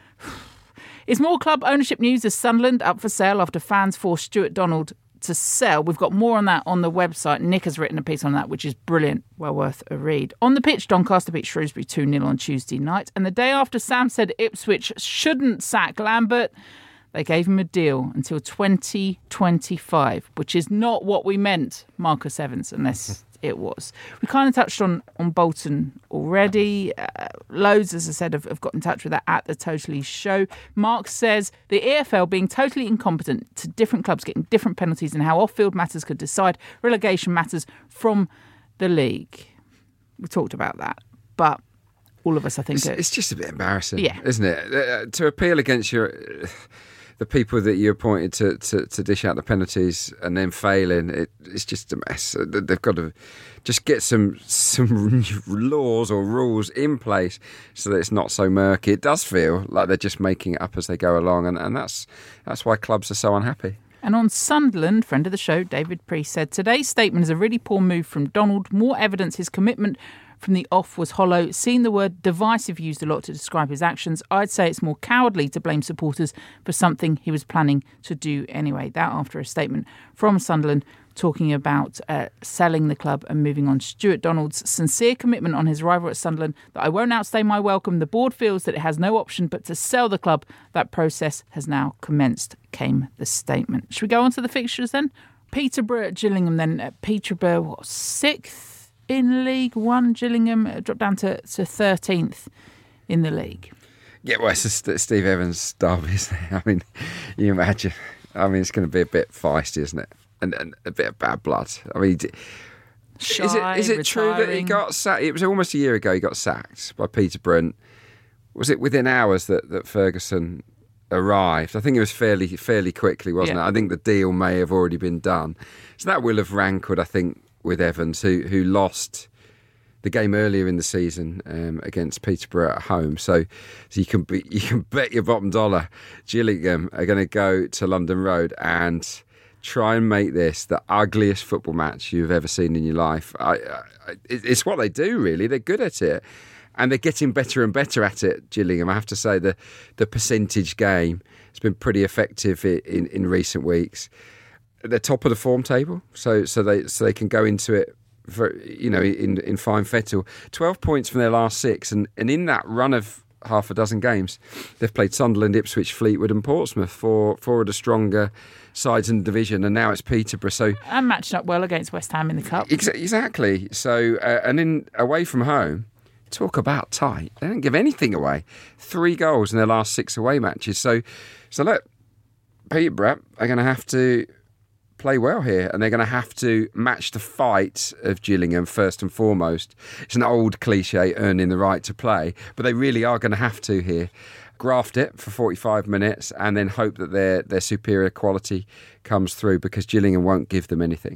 [SPEAKER 3] Is more club ownership news as Sunderland up for sale after fans forced Stuart Donald to sell? We've got more on that on the website. Nick has written a piece on that, which is brilliant. Well worth a read. On the pitch, Doncaster beat Shrewsbury two nil on Tuesday night. And the day after Sam said Ipswich shouldn't sack Lambert, they gave him a deal until twenty twenty-five, which is not what we meant, Marcus Evans, unless it was. We kind of touched on, on Bolton already. Uh, loads, as I said, have, have got in touch with that at the Totally Show. Mark says the E F L being totally incompetent to different clubs getting different penalties and how off-field matters could decide relegation matters from the league. We talked about that, but all of us, I think...
[SPEAKER 5] It's,
[SPEAKER 3] are,
[SPEAKER 5] it's just a bit embarrassing,
[SPEAKER 3] yeah.
[SPEAKER 5] isn't it? Uh, to appeal against your... Uh, the people that you appointed to, to, to dish out the penalties and then failing, it, it's just a mess. They've got to just get some some laws or rules in place so that it's not so murky. It does feel like they're just making it up as they go along, and, and that's that's why clubs are so unhappy.
[SPEAKER 3] And on Sunderland, friend of the show, David Priest said, today's statement is a really poor move from Donald. More evidence his commitment from the off was hollow. Seeing the word divisive used a lot to describe his actions, I'd say it's more cowardly to blame supporters for something he was planning to do anyway. That after a statement from Sunderland talking about uh, selling the club and moving on. Stuart Donald's sincere commitment on his arrival at Sunderland that I won't outstay my welcome. The board feels that it has no option but to sell the club. That process has now commenced, came the statement. Should we go on to the fixtures then? Peterborough at Gillingham then. Uh, Peterborough, what, sixth in League One? Gillingham uh, dropped down to, to thirteenth in the league.
[SPEAKER 5] Yeah, well, it's just Steve Evans' derby, isn't it? I mean, you imagine. I mean, it's going to be a bit feisty, isn't it? And, and a bit of bad blood. I mean,
[SPEAKER 3] Shy,
[SPEAKER 5] is it is it true that he got sacked? It was almost a year ago he got sacked by Peterborough. Was it within hours that, that Ferguson arrived? I think it was fairly fairly quickly, wasn't
[SPEAKER 3] yeah.
[SPEAKER 5] it? I think the deal may have already been done. So that will have rankled, I think, with Evans, who who lost the game earlier in the season um, against Peterborough at home. So, so you can be, you can bet your bottom dollar Gillingham are going to go to London Road and try and make this the ugliest football match you've ever seen in your life. I, I, it's what they do, really. They're good at it. And they're getting better and better at it, Gillingham. I have to say the the percentage game has been pretty effective in, in, in recent weeks. They're top of the form table, so so they so they can go into it for, you know, in in fine fettle. Twelve points from their last six, and, and in that run of half a dozen games, they've played Sunderland, Ipswich, Fleetwood, and Portsmouth, four four of the stronger sides in the division, and now it's Peterborough. So
[SPEAKER 3] and matched up well against West Ham in the cup.
[SPEAKER 5] Ex- exactly. So uh, and in away from home. Talk about tight. They don't give anything away. Three goals in their last six away matches. So, so look, Peterborough are going to have to play well here, and they're going to have to match the fight of Gillingham first and foremost. It's an old cliche, earning the right to play, but they really are going to have to here. Graft it for forty-five minutes and then hope that their their superior quality comes through, because Gillingham won't give them anything.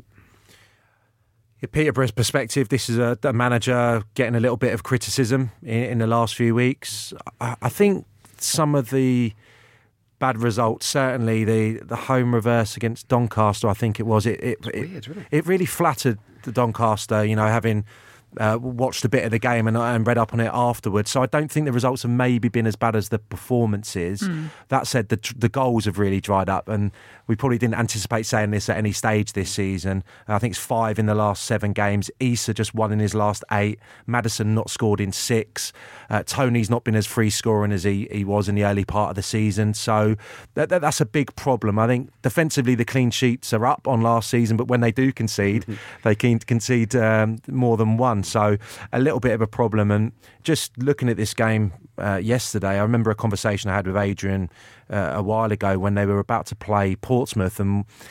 [SPEAKER 4] Peterborough's perspective, this is a, a manager getting a little bit of criticism in, in the last few weeks. I, I think some of the bad results, certainly the, the home reverse against Doncaster, I think it was, it it, it,
[SPEAKER 5] weird, really.
[SPEAKER 4] it really flattered the Doncaster, you know, having uh, watched a bit of the game and, and read up on it afterwards. So I don't think the results have maybe been as bad as the performances. Mm. That said, the the goals have really dried up, and we probably didn't anticipate saying this at any stage this season. I think it's five in the last seven games. Issa just won in his last eight. Maddison not scored in six. Uh, Tony's not been as free scoring as he, he was in the early part of the season. So that, that, that's a big problem. I think defensively the clean sheets are up on last season, but when they do concede, mm-hmm. they can concede um, more than one. So a little bit of a problem. And just looking at this game uh, yesterday, I remember a conversation I had with Adrian uh, a while ago when they were about to play Portsmouth, and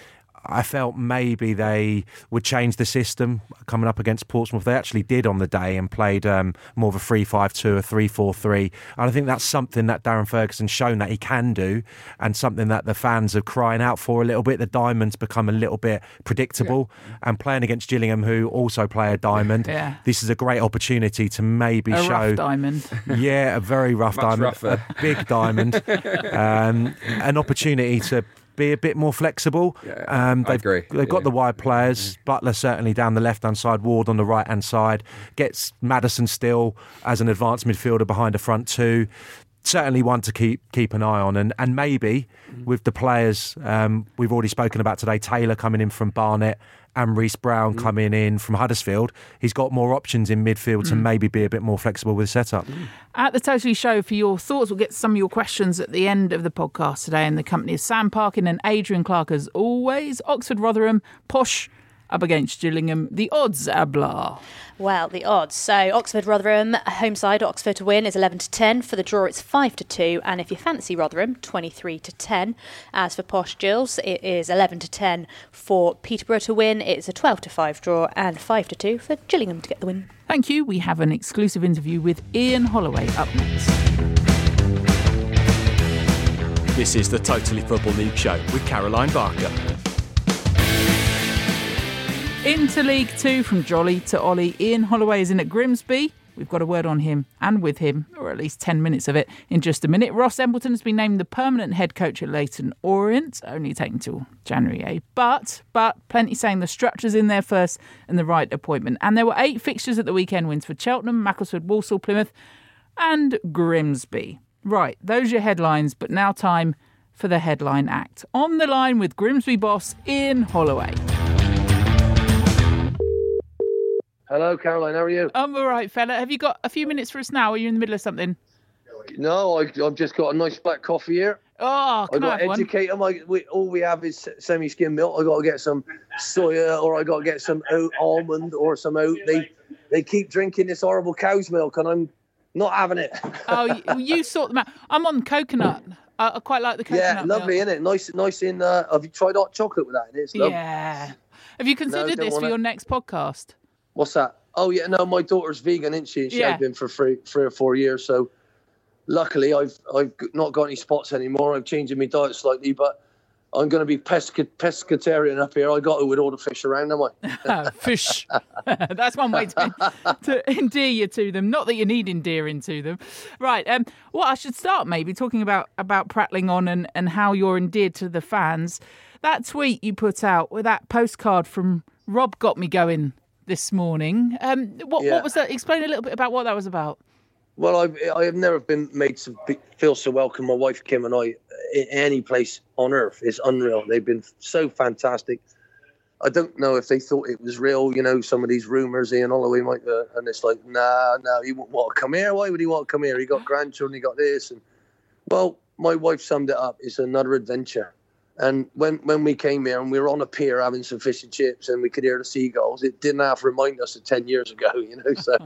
[SPEAKER 4] I felt maybe they would change the system coming up against Portsmouth. They actually did on the day and played um, more of a three five two, a three four three. And I think that's something that Darren Ferguson's shown that he can do, and something that the fans are crying out for a little bit. The Diamonds become a little bit predictable, yeah. and playing against Gillingham, who also play a diamond,
[SPEAKER 3] yeah.
[SPEAKER 4] this is a great opportunity to maybe
[SPEAKER 3] a
[SPEAKER 4] show...
[SPEAKER 3] rough diamond.
[SPEAKER 4] Yeah, a very rough
[SPEAKER 5] Much
[SPEAKER 4] diamond.
[SPEAKER 5] rougher.
[SPEAKER 4] A big diamond. um, an opportunity to be a bit more flexible.
[SPEAKER 5] Yeah,
[SPEAKER 4] um,
[SPEAKER 5] I
[SPEAKER 4] they've,
[SPEAKER 5] agree.
[SPEAKER 4] They've got
[SPEAKER 5] yeah.
[SPEAKER 4] the wide players. Butler certainly down the left-hand side, Ward on the right-hand side. Gets Maddison still as an advanced midfielder behind the front two. Certainly one to keep keep an eye on. And, and maybe with the players um, we've already spoken about today, Taylor coming in from Barnet and Reece Brown mm. coming in from Huddersfield, he's got more options in midfield mm. to maybe be a bit more flexible with the setup. Mm.
[SPEAKER 3] At the Totally Show, for your thoughts, we'll get some of your questions at the end of the podcast today in the company of Sam Parkin and Adrian Clark as always. Oxford Rotherham, Posh up against Gillingham. The odds are blah.
[SPEAKER 8] Well, the odds. So Oxford Rotherham, home side, Oxford to win is eleven to ten. For the draw, it's five to two. And if you fancy Rotherham, twenty-three to ten. As for Posh Gills, it is eleven to ten for Peterborough to win. It's a twelve to five draw and five to two for Gillingham to get the win.
[SPEAKER 3] Thank you. We have an exclusive interview with Ian Holloway up next.
[SPEAKER 6] This is the Totally Football League Show with Caroline Barker.
[SPEAKER 3] Into League Two, from Jolly to Ollie. Ian Holloway is in at Grimsby. We've got a word on him and with him, or at least ten minutes of it, in just a minute. Ross Embleton has been named the permanent head coach at Leyton Orient, only taken till January eighth. But, but, plenty saying the structure's in there first and the right appointment. And there were eight fixtures at the weekend, wins for Cheltenham, Macclesfield, Walsall, Plymouth and Grimsby. Right, those are your headlines, but now time for the headline act. On the line with Grimsby boss Ian Holloway.
[SPEAKER 10] Hello, Caroline. How are you?
[SPEAKER 3] I'm all right, fella. Have you got a few minutes for us now? Are you in the middle of something?
[SPEAKER 10] No, I, I've just got a nice black coffee here.
[SPEAKER 3] Oh, can
[SPEAKER 10] I
[SPEAKER 3] I
[SPEAKER 10] got
[SPEAKER 3] have one?
[SPEAKER 10] educate them. I, we, all we have is semi-skim milk. I got to get some soya, or I got to get some oat almond or some oat. They they keep drinking this horrible cow's milk, and I'm not having it.
[SPEAKER 3] Oh, you, you sort them out. I'm on coconut. I, I quite like the coconut.
[SPEAKER 10] Yeah, lovely,
[SPEAKER 3] milk.
[SPEAKER 10] isn't it? Nice, nice in. Uh, have you tried hot chocolate with that? It's lovely.
[SPEAKER 3] Yeah. Have you considered
[SPEAKER 10] No,
[SPEAKER 3] this for
[SPEAKER 10] wanna...
[SPEAKER 3] your next podcast?
[SPEAKER 10] What's that? Oh yeah, no, my daughter's vegan, isn't she? She
[SPEAKER 3] Yeah.
[SPEAKER 10] has been for three, three or four years. So, luckily, I've I've not got any spots anymore. I'm changing my diet slightly, but I'm going to be pesca- pescatarian up here. I got to with all the fish around, am I?
[SPEAKER 3] Fish. That's one way to, to endear you to them. Not that you need endearing to them. Right. Um. Well, I should start maybe talking about about prattling on and and how you're endeared to the fans. That tweet you put out with that postcard from Rob got me going this morning. Um, what,
[SPEAKER 10] Yeah.
[SPEAKER 3] what was that? Explain a little bit about what that was about.
[SPEAKER 10] Well, I've, I have never been made to be, feel so welcome. My wife, Kim, and I, in any place on earth is unreal. They've been so fantastic. I don't know if they thought it was real, you know, some of these rumours, Ian Holloway might, uh, and it's like, nah, no, he wouldn't want to come here. Why would he want to come here? He got grandchildren, he got this. And well, my wife summed it up. It's another adventure. And when, when we came here and we were on a pier having some fish and chips and we could hear the seagulls, it didn't have to remind us of ten years ago, you know. So,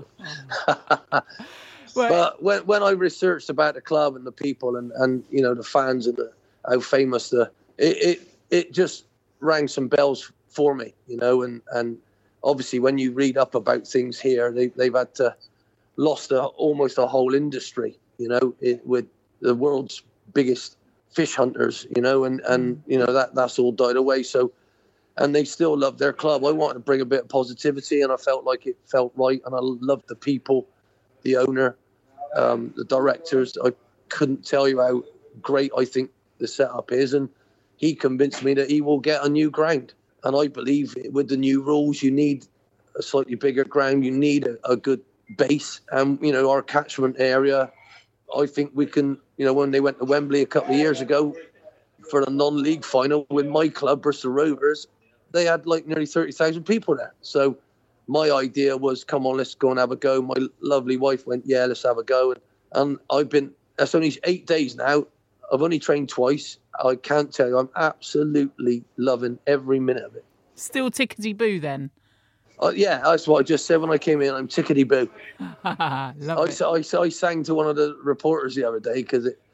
[SPEAKER 3] Well,
[SPEAKER 10] but when when I researched about the club and the people and, and you know the fans and the, how famous the it, it it just rang some bells for me, you know. And, and obviously when you read up about things here, they they've had to lost a, almost a whole industry, you know, it, with the world's biggest fish hunters, you know, and, and you know, that that's all died away. So, and they still love their club. I wanted to bring a bit of positivity and I felt like it felt right. And I loved the people, the owner, um, the directors. I couldn't tell you how great I think the setup is. And he convinced me that he will get a new ground. And I believe with the new rules, you need a slightly bigger ground. You need a, a good base. And, you know, our catchment area, I think we can, you know, when they went to Wembley a couple of years ago for the non-league final with my club, Bristol Rovers, they had like nearly thirty thousand people there. So my idea was, come on, let's go and have a go. My lovely wife went, yeah, let's have a go. And, and I've been, that's only eight days now. I've only trained twice. I can't tell you, I'm absolutely loving every minute of it.
[SPEAKER 3] still tickety-boo then?
[SPEAKER 10] Uh, yeah, that's what I just said when I came in. I'm tickety-boo.
[SPEAKER 3] Love
[SPEAKER 10] I,
[SPEAKER 3] it.
[SPEAKER 10] I, I sang to one of the reporters the other day because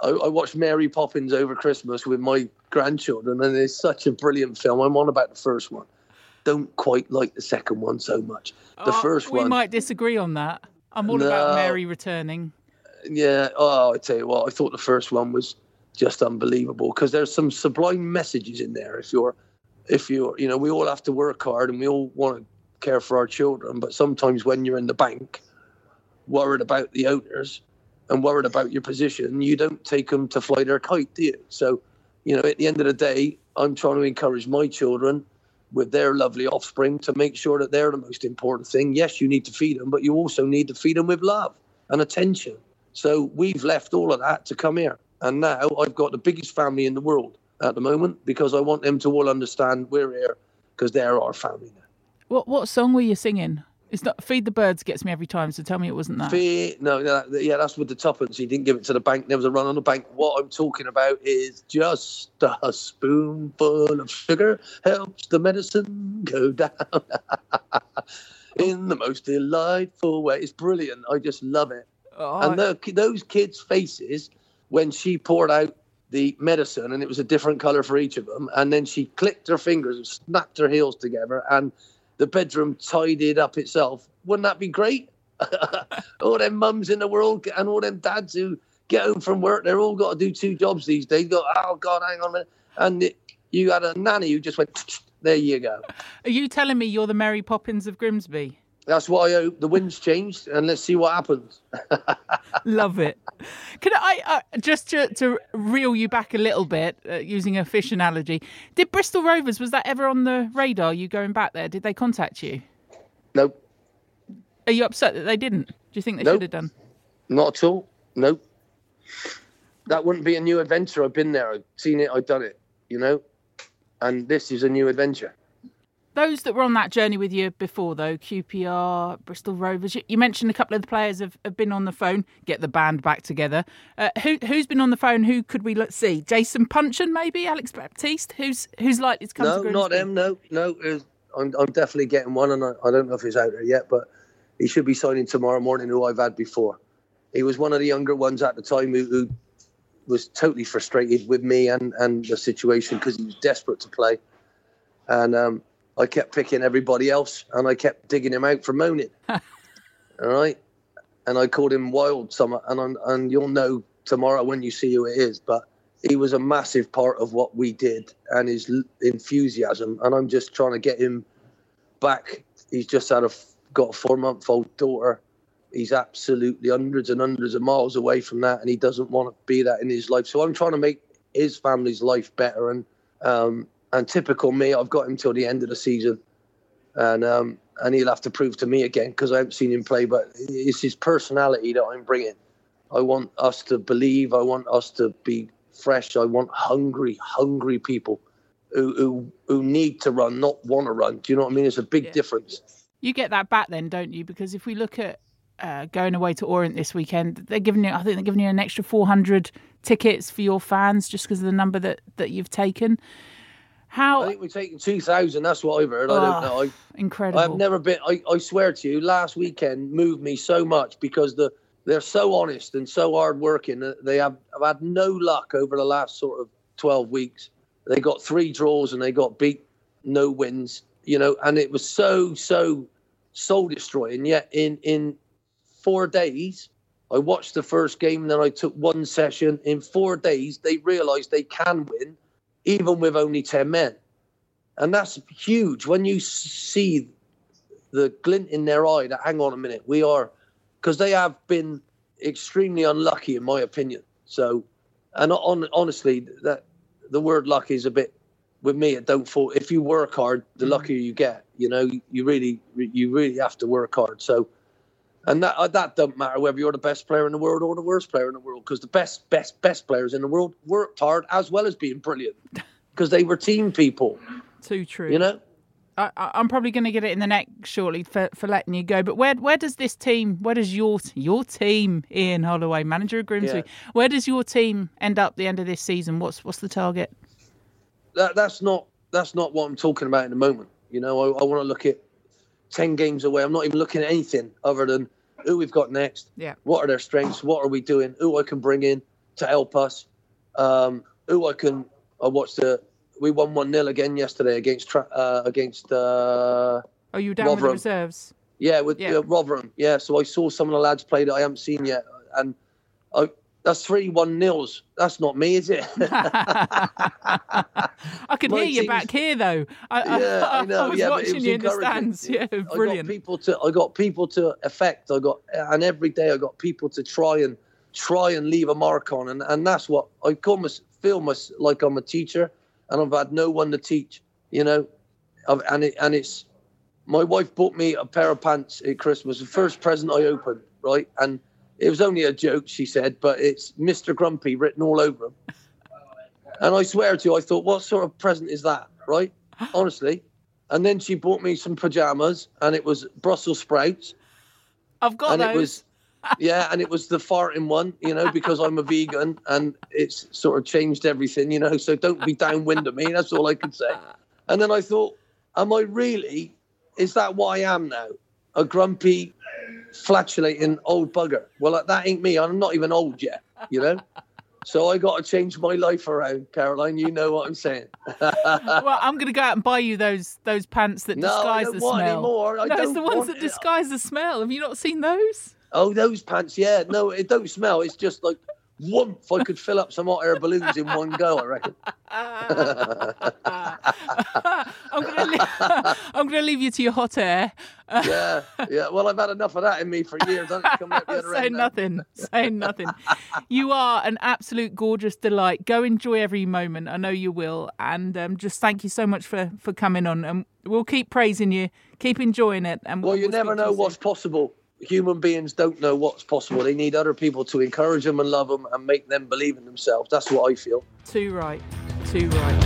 [SPEAKER 10] I, I watched Mary Poppins over Christmas with my grandchildren, and it's such a brilliant film. I'm on about the first one. Don't quite like the second one so much. The
[SPEAKER 3] oh,
[SPEAKER 10] first
[SPEAKER 3] we
[SPEAKER 10] one...
[SPEAKER 3] We might disagree on that. I'm all
[SPEAKER 10] no,
[SPEAKER 3] about Mary returning.
[SPEAKER 10] Yeah, oh, I tell you what, I thought the first one was just unbelievable because there's some sublime messages in there. If you're, if you're, you know, we all have to work hard and we all want to care for our children, but sometimes when you're in the bank, worried about the owners and worried about your position, you don't take them to fly their kite, do you? So, you know, at the end of the day, I'm trying to encourage my children with their lovely offspring to make sure that they're the most important thing. Yes, you need to feed them, but you also need to feed them with love and attention. So we've left all of that to come here. And now I've got the biggest family in the world at the moment because I want them to all understand we're here because they're our family now.
[SPEAKER 3] What what song were you singing? It's not Feed the Birds gets me every time, so tell me it wasn't that.
[SPEAKER 10] Feed, no, no, yeah, that's with the tuppence. He didn't give it to the bank. There was a run on the bank. What I'm talking about is just a spoonful of sugar helps the medicine go down in the most delightful way. It's brilliant. I just love it. Oh, and the, those kids' faces when she poured out the medicine, and it was a different colour for each of them, and then she clicked her fingers and snapped her heels together, and the bedroom tidied up itself. Wouldn't that be great? All them mums in the world and all them dads who get home from work, they're all got to do two jobs these days. Go, oh, God, hang on a minute. And it, you had a nanny who just went, there you go.
[SPEAKER 3] Are you telling me you're the Mary Poppins of Grimsby?
[SPEAKER 10] That's what I hope. The wind's changed, and let's see what happens.
[SPEAKER 3] Love it. Can I, uh, just to, to reel you back a little bit, uh, using a fish analogy, did Bristol Rovers, was that ever on the radar, you going back there? Did they contact you?
[SPEAKER 10] Nope.
[SPEAKER 3] Are you upset that they didn't? Do you think they
[SPEAKER 10] nope.
[SPEAKER 3] should have done?
[SPEAKER 10] Not at all. Nope. That wouldn't be a new adventure. I've been there. I've seen it. I've done it, you know? And this is a new adventure.
[SPEAKER 3] Those that were on that journey with you before, though, Q P R, Bristol Rovers, you mentioned a couple of the players have, have been on the phone, get the band back together. Uh, who, who's been on the phone? Who could we let's see? Jason Puncheon, maybe? Alex Baptiste? Who's who's likely to come
[SPEAKER 10] no,
[SPEAKER 3] to Grimsby?
[SPEAKER 10] No, not them, no. No, I'm, I'm definitely getting one, and I, I don't know if he's out there yet, but he should be signing tomorrow morning, who I've had before. He was one of the younger ones at the time who, who was totally frustrated with me and, and the situation because he was desperate to play. And um, I kept picking everybody else, and I kept digging him out for moaning. All right? And I called him Wild Summer, and I'm, and you'll know tomorrow when you see who it is, but he was a massive part of what we did and his enthusiasm, and I'm just trying to get him back. He's just had a, got a four-month-old daughter. He's absolutely hundreds and hundreds of miles away from that, and he doesn't want to be that in his life. So I'm trying to make his family's life better, and um, and typical me, I've got him till the end of the season, and um, and he'll have to prove to me again because I haven't seen him play, but it's his personality that I'm bringing. I want us to believe. I want us to be fresh. I want hungry, hungry people who who, who need to run, not want to run. Do you know what I mean? It's a big yeah. difference.
[SPEAKER 3] You get that back then, don't you? Because if we look at uh, going away to Orient this weekend, they're giving you, I think they're giving you an extra four hundred tickets for your fans just because of the number that, that you've taken. How?
[SPEAKER 10] I think we're taking two thousand. That's what I've heard. I
[SPEAKER 3] oh,
[SPEAKER 10] don't know. I,
[SPEAKER 3] incredible.
[SPEAKER 10] I've never been. I, I swear to you, last weekend moved me so much because the they're so honest and so hard working. They have, have had no luck over the last sort of twelve weeks. They got three draws and they got beat, no wins. You know, and it was so so soul destroying. Yet in in four days, I watched the first game. And then I took one session. In four days, they realised they can win, even with only ten men. And that's huge when you see the glint in their eye that, hang on a minute, we are, because they have been extremely unlucky, in my opinion. So, and on, honestly, that the word luck is a bit, with me, it don't fall. If you work hard, the luckier you get. You know, you really, you really have to work hard. So, and that that doesn't matter whether you're the best player in the world or the worst player in the world, because the best, best, best players in the world worked hard as well as being brilliant, because they were team people.
[SPEAKER 3] Too true.
[SPEAKER 10] You know,
[SPEAKER 3] I, I'm probably going to get it in the neck shortly for, for letting you go. But where where does this team, where does your your team, Ian Holloway, manager of Grimsby, yeah. where does your team end up the end of this season? What's what's the target?
[SPEAKER 10] That that's not that's not what I'm talking about in the moment. You know, I, I want to look at ten games away. I'm not even looking at anything other than who we've got next.
[SPEAKER 3] Yeah.
[SPEAKER 10] What are their strengths? What are we doing? Who I can bring in? to help us. Um, who I can, I watched the, we won one nil again yesterday against, uh, against, uh,
[SPEAKER 3] Oh, you were down with the reserves?
[SPEAKER 10] Yeah, with
[SPEAKER 3] yeah.
[SPEAKER 10] Uh, Rotherham. Yeah, so I saw some of the lads play that I haven't seen yet. And I, that's three one nils. That's not me, is it?
[SPEAKER 3] I could hear you
[SPEAKER 10] team's...
[SPEAKER 3] back here, though. I,
[SPEAKER 10] yeah,
[SPEAKER 3] I,
[SPEAKER 10] I know.
[SPEAKER 3] I was
[SPEAKER 10] yeah,
[SPEAKER 3] watching
[SPEAKER 10] was
[SPEAKER 3] you in the stands. Yeah, brilliant.
[SPEAKER 10] I got people to, I got people to affect. I got, and every day I got people to try and try and leave a mark on. And, and that's what I almost feel my, like I'm a teacher, and I've had no one to teach, you know. I've, and it, and it's, my wife bought me a pair of pants at Christmas, the first present I opened, right? And it was only a joke, she said, but it's Mister Grumpy written all over them. And I swear to you, I thought, what sort of present is that, right? Honestly. And then she bought me some pajamas, and it was Brussels sprouts.
[SPEAKER 3] I've got
[SPEAKER 10] and
[SPEAKER 3] those.
[SPEAKER 10] It was, yeah, and it was the farting one, you know, because I'm a vegan, and it's sort of changed everything, you know, so don't be downwind of me. That's all I can say. And then I thought, am I really... Is that what I am now? A grumpy, flatulating old bugger? Well, that ain't me. I'm not even old yet, you know? So I got to change my life around, Caroline. You know what I'm saying.
[SPEAKER 3] Well, I'm going to go out and buy you those those pants that
[SPEAKER 10] no,
[SPEAKER 3] disguise
[SPEAKER 10] I don't
[SPEAKER 3] the
[SPEAKER 10] want
[SPEAKER 3] smell.
[SPEAKER 10] Any more. I
[SPEAKER 3] no,
[SPEAKER 10] don't
[SPEAKER 3] it's the ones
[SPEAKER 10] want
[SPEAKER 3] that
[SPEAKER 10] it.
[SPEAKER 3] disguise the smell. Have you not seen those?
[SPEAKER 10] Oh, those pants, yeah. No, it don't smell. It's just like, whoomp, I could fill up some hot air balloons in one go, I reckon.
[SPEAKER 3] I'm going to leave, I'm going to leave you to your hot air.
[SPEAKER 10] yeah, yeah. Well, I've had enough of that in me for years. I'm coming out the other
[SPEAKER 3] Say
[SPEAKER 10] end
[SPEAKER 3] nothing. Say nothing. You are an absolute gorgeous delight. Go enjoy every moment. I know you will. And um, just thank you so much for, for coming on. And we'll keep praising you. Keep enjoying it. And
[SPEAKER 10] well,
[SPEAKER 3] we'll,
[SPEAKER 10] you
[SPEAKER 3] we'll
[SPEAKER 10] never know what's possible. Human beings don't know what's possible. They need other people to encourage them and love them and make them believe in themselves. That's what I feel.
[SPEAKER 3] Too right. Too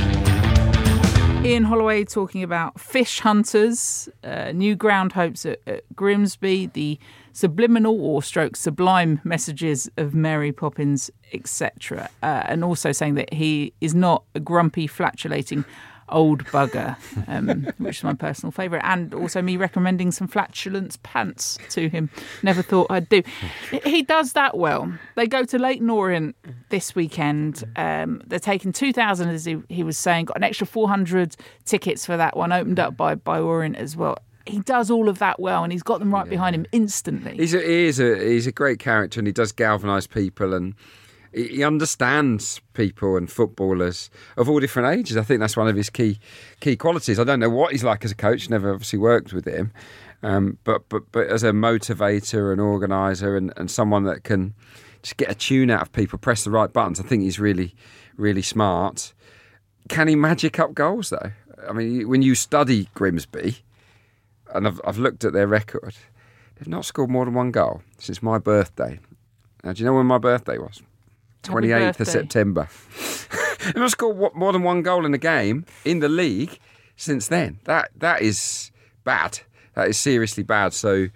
[SPEAKER 3] right. Ian Holloway talking about fish hunters, uh, new ground hopes at, at Grimsby, the subliminal or stroke sublime messages of Mary Poppins, et cetera. Uh, and also saying that he is not a grumpy, flatulating old bugger, um, which is my personal favourite, and also me recommending some flatulence pants to him. Never thought I'd do. He does that well. They go to Leyton Orient this weekend. Um, they're taking two thousand, as he, he was saying, got an extra four hundred tickets for that one, opened up by, by Orient as well. He does all of that well, and he's got them right yeah. behind him instantly.
[SPEAKER 5] He's a, he is a, he's a great character, and he does galvanise people, and he understands people and footballers of all different ages. I think that's one of his key key qualities. I don't know what he's like as a coach. Never obviously worked with him, um, but but but as a motivator and organiser and, and someone that can just get a tune out of people, press the right buttons. I think he's really really smart. Can he magic up goals though? I mean, when you study Grimsby, and I've I've looked at their record, they've not scored more than one goal since my birthday. Now, do you know when my birthday was? twenty-eighth of September. They've not scored more than one goal in a game in the league since then. That that is bad. That is seriously bad. So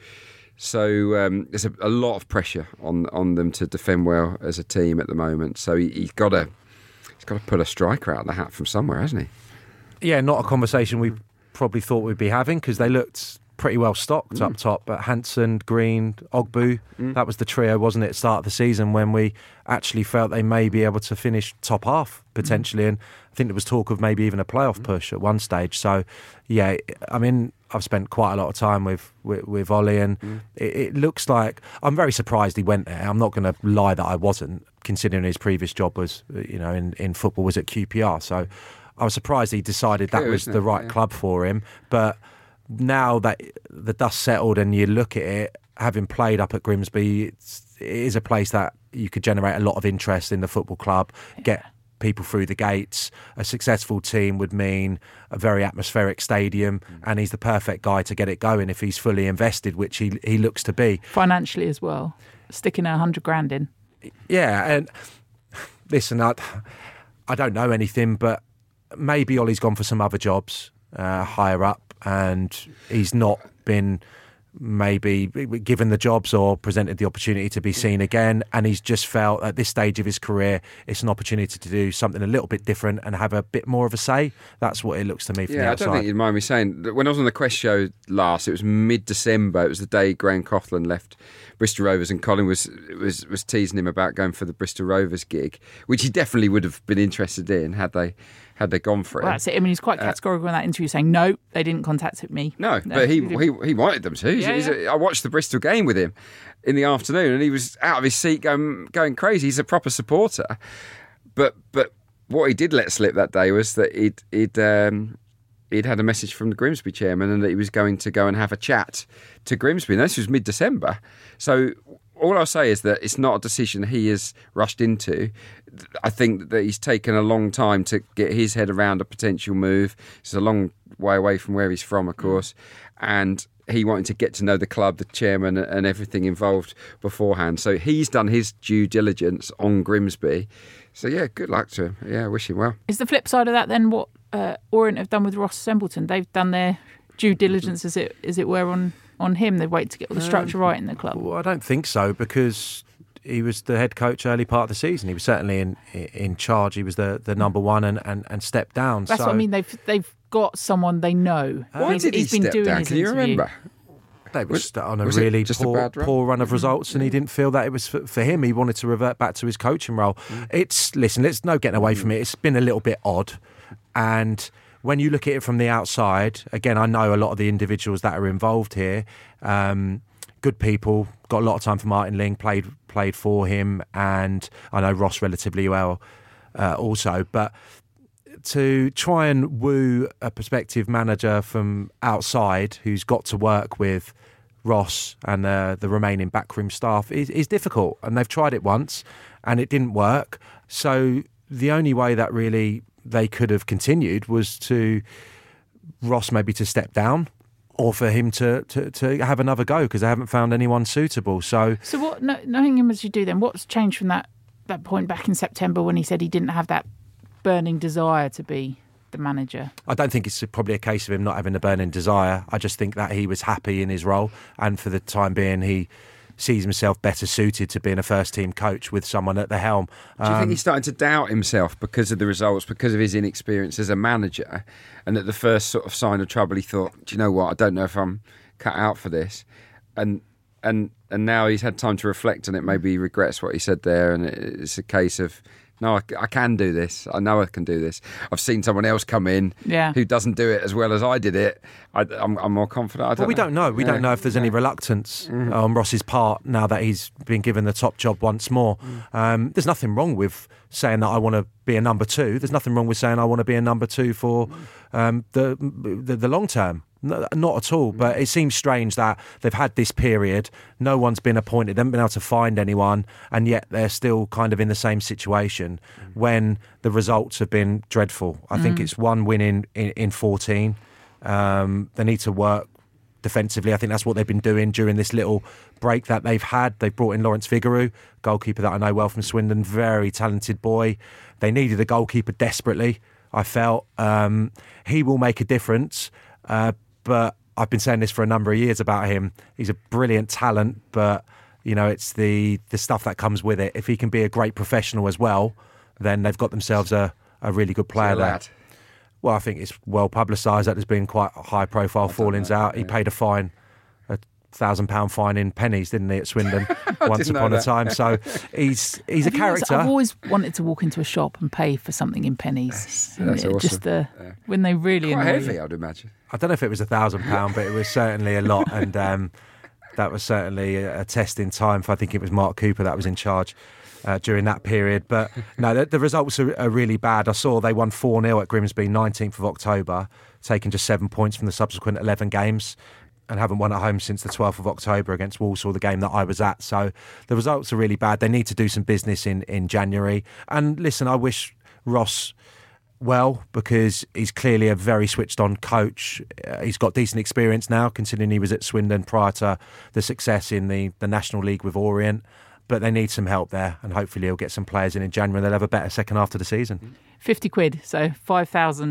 [SPEAKER 5] so um, there's a, a lot of pressure on on them to defend well as a team at the moment. So he, he's got to he's got to pull a striker out of the hat from somewhere, hasn't he?
[SPEAKER 4] Yeah, not a conversation we probably thought we'd be having, because they looked pretty well stocked mm. up top. But Hansen, Green, Ogbu, mm. that was the trio, wasn't it, at the start of the season, when we actually felt they may be able to finish top half potentially. Mm. And I think there was talk of maybe even a playoff mm. push at one stage. So, yeah, I mean, I've spent quite a lot of time with, with, with Ollie, and mm. it, it looks like, I'm very surprised he went there. I'm not going to lie that I wasn't, considering his previous job was, you know, in, in football was at Q P R. So I was surprised he decided that Good, was the right yeah. club for him. But now that the dust settled and you look at it, having played up at Grimsby, it's, it is a place that you could generate a lot of interest in the football club, get people through the gates. A successful team would mean a very atmospheric stadium, mm. and he's the perfect guy to get it going if he's fully invested, which he he looks to be.
[SPEAKER 3] Financially as well, sticking a hundred grand in.
[SPEAKER 4] Yeah, and listen, I, I don't know anything, but maybe Ollie's gone for some other jobs uh, higher up, and he's not been maybe given the jobs or presented the opportunity to be seen again, and he's just felt at this stage of his career it's an opportunity to do something a little bit different and have a bit more of a say. That's what it looks to me from
[SPEAKER 5] yeah,
[SPEAKER 4] the outside.
[SPEAKER 5] I don't think you'd mind me saying that when I was on the Quest show last, it was mid-December, it was the day Graham Coughlan left Bristol Rovers, and Colin was was was teasing him about going for the Bristol Rovers gig, which he definitely would have been interested in had they had they gone for it.
[SPEAKER 3] Well, that's it. I mean, he's quite categorical in that interview, saying no, they didn't contact me.
[SPEAKER 5] No, no but he, he he wanted them to. He's,
[SPEAKER 3] yeah,
[SPEAKER 5] he's
[SPEAKER 3] yeah.
[SPEAKER 5] a, I watched the Bristol game with him in the afternoon, and he was out of his seat going going crazy. He's a proper supporter. But but what he did let slip that day was that he'd he'd um, he'd had a message from the Grimsby chairman, and that he was going to go and have a chat to Grimsby. And this was mid-December, so. All I'll say is that it's not a decision he has rushed into. I think that he's taken a long time to get his head around a potential move. It's a long way away from where he's from, of course. And he wanted to get to know the club, the chairman and everything involved beforehand. So he's done his due diligence on Grimsby. So, yeah, good luck to him. Yeah, I wish him well.
[SPEAKER 3] Is the flip side of that then what uh, Orient have done with Ross Sembleton? They've done their due diligence, as it as it were, on... on him. They wait to get all the structure um, right in the club.
[SPEAKER 4] Well, I don't think so, because he was the head coach early part of the season. He was certainly in in charge. He was the, the number one and, and, and stepped down.
[SPEAKER 3] That's
[SPEAKER 4] so,
[SPEAKER 3] what I mean. They've they've got someone they know.
[SPEAKER 5] Why
[SPEAKER 3] he's,
[SPEAKER 5] did he
[SPEAKER 3] he's been
[SPEAKER 5] step
[SPEAKER 3] doing
[SPEAKER 5] down?
[SPEAKER 3] his
[SPEAKER 5] Can you
[SPEAKER 3] interview.
[SPEAKER 5] remember?
[SPEAKER 4] They were just on a
[SPEAKER 5] was
[SPEAKER 4] really
[SPEAKER 5] just
[SPEAKER 4] poor,
[SPEAKER 5] a bad run?
[SPEAKER 4] poor run of results, and he didn't feel that it was for, for him. He wanted to revert back to his coaching role. Mm. It's listen, there's no getting away mm. from it. It's been a little bit odd, and when you look at it from the outside, again, I know a lot of the individuals that are involved here. Um, good people, got a lot of time for Martin Ling, played played for him, and I know Ross relatively well uh, also. But to try and woo a prospective manager from outside who's got to work with Ross and uh, the remaining backroom staff is, is difficult. And they've tried it once and it didn't work. So the only way that really they could have continued was to Ross maybe to step down, or for him to, to, to have another go, because they haven't found anyone suitable. So,
[SPEAKER 3] so what? Knowing him as you do, then what's changed from that that point back in September when he said he didn't have that burning desire to be the manager?
[SPEAKER 4] I don't think it's probably a case of him not having the burning desire. I just think that he was happy in his role, and for the time being, he sees himself better suited to being a first-team coach with someone at the helm.
[SPEAKER 5] Do you
[SPEAKER 4] um,
[SPEAKER 5] think he's starting to doubt himself because of the results, because of his inexperience as a manager, and at the first sort of sign of trouble he thought, do you know what, I don't know if I'm cut out for this, and and and now he's had time to reflect on it, maybe he regrets what he said there, and it's a case of, no, I, I can do this. I know I can do this. I've seen someone else come in
[SPEAKER 3] yeah.
[SPEAKER 5] who doesn't do it as well as I did it. I, I'm, I'm more confident. I don't
[SPEAKER 4] well, we
[SPEAKER 5] know.
[SPEAKER 4] don't know. We
[SPEAKER 5] yeah.
[SPEAKER 4] don't know if there's any reluctance mm-hmm. on Ross's part now that he's been given the top job once more. Mm. Um, there's nothing wrong with saying that I want to be a number two. There's nothing wrong with saying I want to be a number two for um, the, the the long term. No, not at all, but it seems strange that they've had this period, no one's been appointed, they haven't been able to find anyone, and yet they're still kind of in the same situation mm. when the results have been dreadful. I mm. think it's one win in, in, in fourteen. Um, they need to work defensively. I think that's what they've been doing during this little break that they've had. They've brought in Lawrence Vigouroux, goalkeeper that I know well from Swindon, very talented boy. They needed a goalkeeper desperately, I felt. Um, he will make a difference. Uh, But I've been saying this for a number of years about him. He's a brilliant talent, but you know, it's the the stuff that comes with it. If he can be a great professional as well, then they've got themselves a, a really good player there.
[SPEAKER 5] Lad.
[SPEAKER 4] Well, I think it's well publicised that there's been quite high profile fallings out. He yeah. paid a fine, a thousand pound fine in pennies, didn't he, at Swindon once upon a time. So he's he's
[SPEAKER 3] Have
[SPEAKER 4] a character.
[SPEAKER 3] I've always wanted to walk into a shop and pay for something in pennies.
[SPEAKER 5] That's, that's awesome.
[SPEAKER 3] Just the
[SPEAKER 5] yeah.
[SPEAKER 3] when they really
[SPEAKER 5] quite
[SPEAKER 3] annoy
[SPEAKER 5] heavy,
[SPEAKER 3] you.
[SPEAKER 5] I'd imagine.
[SPEAKER 4] I don't know if it was a thousand pound, but it was certainly a lot, and um, that was certainly a, a test in time for, I think it was Mark Cooper that was in charge uh, during that period. But no, the, the results are, are really bad. I saw they won four nil at Grimsby, nineteenth of October, taking just seven points from the subsequent eleven games, and haven't won at home since the twelfth of October against Walsall, the game that I was at. So the results are really bad. They need to do some business in, in January. And listen, I wish Ross well, because he's clearly a very switched on coach. Uh, he's got decent experience now, considering he was at Swindon prior to the success in the, the National League with Orient. But they need some help there, and hopefully he'll get some players in in January and they'll have a better second half of the season.
[SPEAKER 3] fifty quid, so five thousand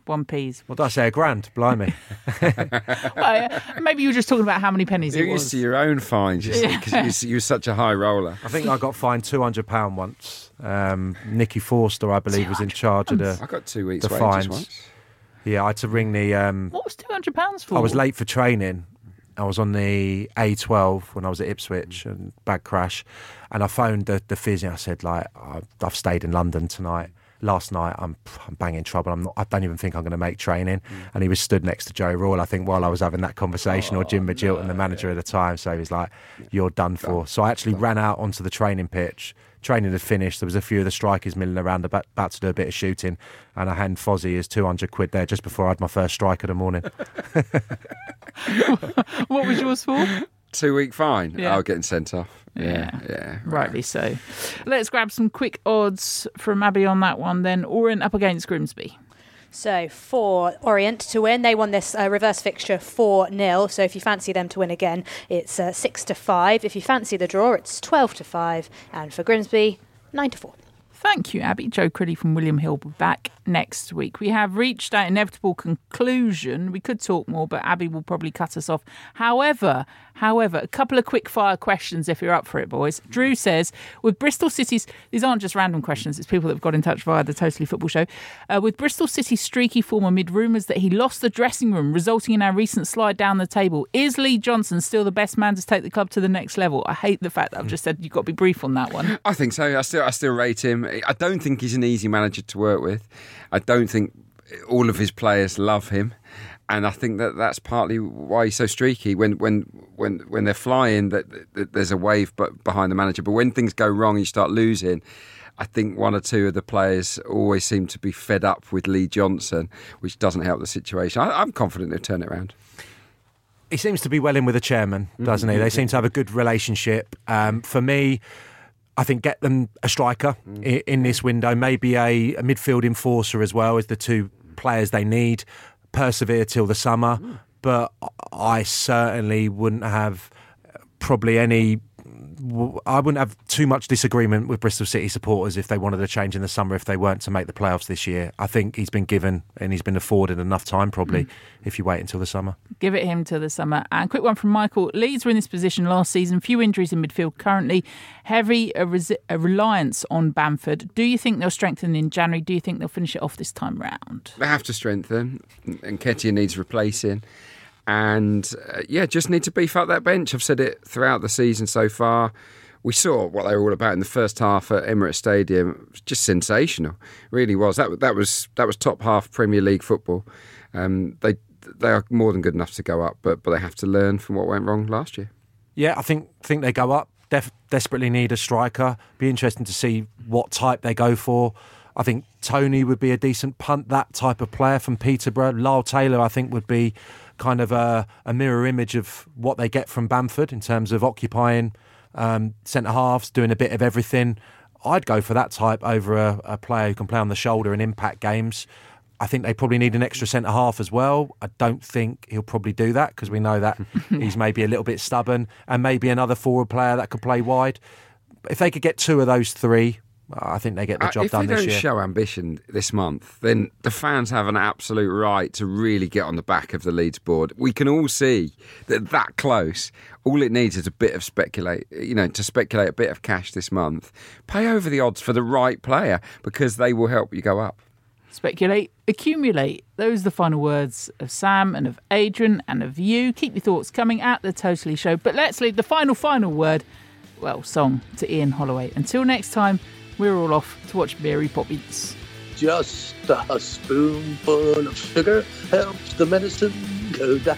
[SPEAKER 3] one p's.
[SPEAKER 4] What did I say? A grand? Blimey.
[SPEAKER 3] Well, maybe you were just talking about how many pennies
[SPEAKER 5] You're
[SPEAKER 3] it was.
[SPEAKER 5] used to your own fines, you see, because you were such a high roller.
[SPEAKER 4] I think I got fined two hundred pounds once. Um, Nicky Forster, I believe, was in charge of the
[SPEAKER 5] I got two weeks'
[SPEAKER 4] the
[SPEAKER 5] wages
[SPEAKER 4] fines.
[SPEAKER 5] once.
[SPEAKER 4] Yeah, I had to ring the... Um,
[SPEAKER 3] What was two hundred pounds for?
[SPEAKER 4] I was late for training. I was on the A twelve when I was at Ipswich and bad crash. And I phoned the, the physio. I said, like, I've, I've stayed in London tonight. Last night, I'm, I'm banging trouble. I'm not, I don't even think I'm going to make training. Mm. And he was stood next to Joe Royle, I think, while I was having that conversation, oh, or Jim Magilton, no, the manager yeah. at the time. So he was like, you're done for. So I actually ran out onto the training pitch. Training had finished. There was a few of the strikers milling around, about, about to do a bit of shooting. And I hand Fozzie his two hundred quid there just before I had my first strike of the morning.
[SPEAKER 3] What was yours for?
[SPEAKER 5] Two-week fine.
[SPEAKER 3] Yeah.
[SPEAKER 5] Oh, getting sent off.
[SPEAKER 3] Yeah,
[SPEAKER 5] yeah, yeah.
[SPEAKER 3] Rightly so. Let's grab some quick odds from Abby on that one then. Orient up against Grimsby.
[SPEAKER 8] So for Orient to win, they won this uh, reverse fixture four nil. So if you fancy them to win again, it's uh, six to five. If you fancy the draw, it's twelve to five. And for Grimsby, nine to four.
[SPEAKER 3] Thank you, Abby. Joe Criddy from William Hill will be back next week. We have reached that inevitable conclusion. We could talk more, but Abby will probably cut us off. However, however, a couple of quick fire questions if you're up for it, boys. Drew says, with Bristol City's, these aren't just random questions, it's people that have got in touch via the Totally Football Show. Uh, with Bristol City's streaky form amid rumours that he lost the dressing room, resulting in our recent slide down the table, is Lee Johnson still the best man to take the club to the next level? I hate the fact that I've just said you've got to be brief on that one.
[SPEAKER 5] I think so. I still, I still rate him. I don't think he's an easy manager to work with. I don't think all of his players love him, and I think that that's partly why he's so streaky. When when when when they're flying, that, that there's a wave but behind the manager. But when things go wrong, you start losing. I think one or two of the players always seem to be fed up with Lee Johnson, which doesn't help the situation. I, I'm confident they'll turn it around.
[SPEAKER 4] He seems to be well in with the chairman, doesn't mm-hmm. he? They seem to have a good relationship. Um, for me, I think get them a striker mm. in, in this window, maybe a, a midfield enforcer as well as the two players they need. Persevere till the summer, mm. but I certainly wouldn't have probably any. I wouldn't have too much disagreement with Bristol City supporters if they wanted a change in the summer if they weren't to make the playoffs this year. I think he's been given and he's been afforded enough time probably mm. if you wait until the summer.
[SPEAKER 3] Give it him till the summer. And quick one from Michael. Leeds were in this position last season. Few injuries in midfield currently. Heavy a, resi- a reliance on Bamford. Do you think they'll strengthen in January? Do you think they'll finish it off this time round?
[SPEAKER 5] They have to strengthen. And Nketiah needs replacing. And, uh, yeah, just need to beef up that bench. I've said it throughout the season so far. We saw what they were all about in the first half at Emirates Stadium. It was just sensational. It really was. That, that was that was top half Premier League football. Um, they they are more than good enough to go up, but but they have to learn from what went wrong last year.
[SPEAKER 4] Yeah, I think think they go up. Def- desperately need a striker. Be interesting to see what type they go for. I think Tony would be a decent punt, that type of player from Peterborough. Lyle Taylor, I think, would be kind of a, a mirror image of what they get from Bamford in terms of occupying um, centre-halves, doing a bit of everything. I'd go for that type over a, a player who can play on the shoulder in impact games. I think they probably need an extra centre-half as well. I don't think he'll probably do that because we know that he's maybe a little bit stubborn, and maybe another forward player that could play wide. If they could get two of those three, I think they get the job
[SPEAKER 5] uh,
[SPEAKER 4] done this year.
[SPEAKER 5] If they don't show ambition this month, then the fans have an absolute right to really get on the back of the Leeds board. We can all see that that close. All it needs is a bit of speculate, you know, to speculate a bit of cash this month. Pay over the odds for the right player because they will help you go up.
[SPEAKER 3] Speculate, accumulate. Those are the final words of Sam and of Adrian and of you. Keep your thoughts coming at the Totally Show. But let's leave the final, final word, well, song to Ian Holloway. Until next time, we're all off to watch Mary Poppins.
[SPEAKER 10] Just a spoonful of sugar helps the medicine go down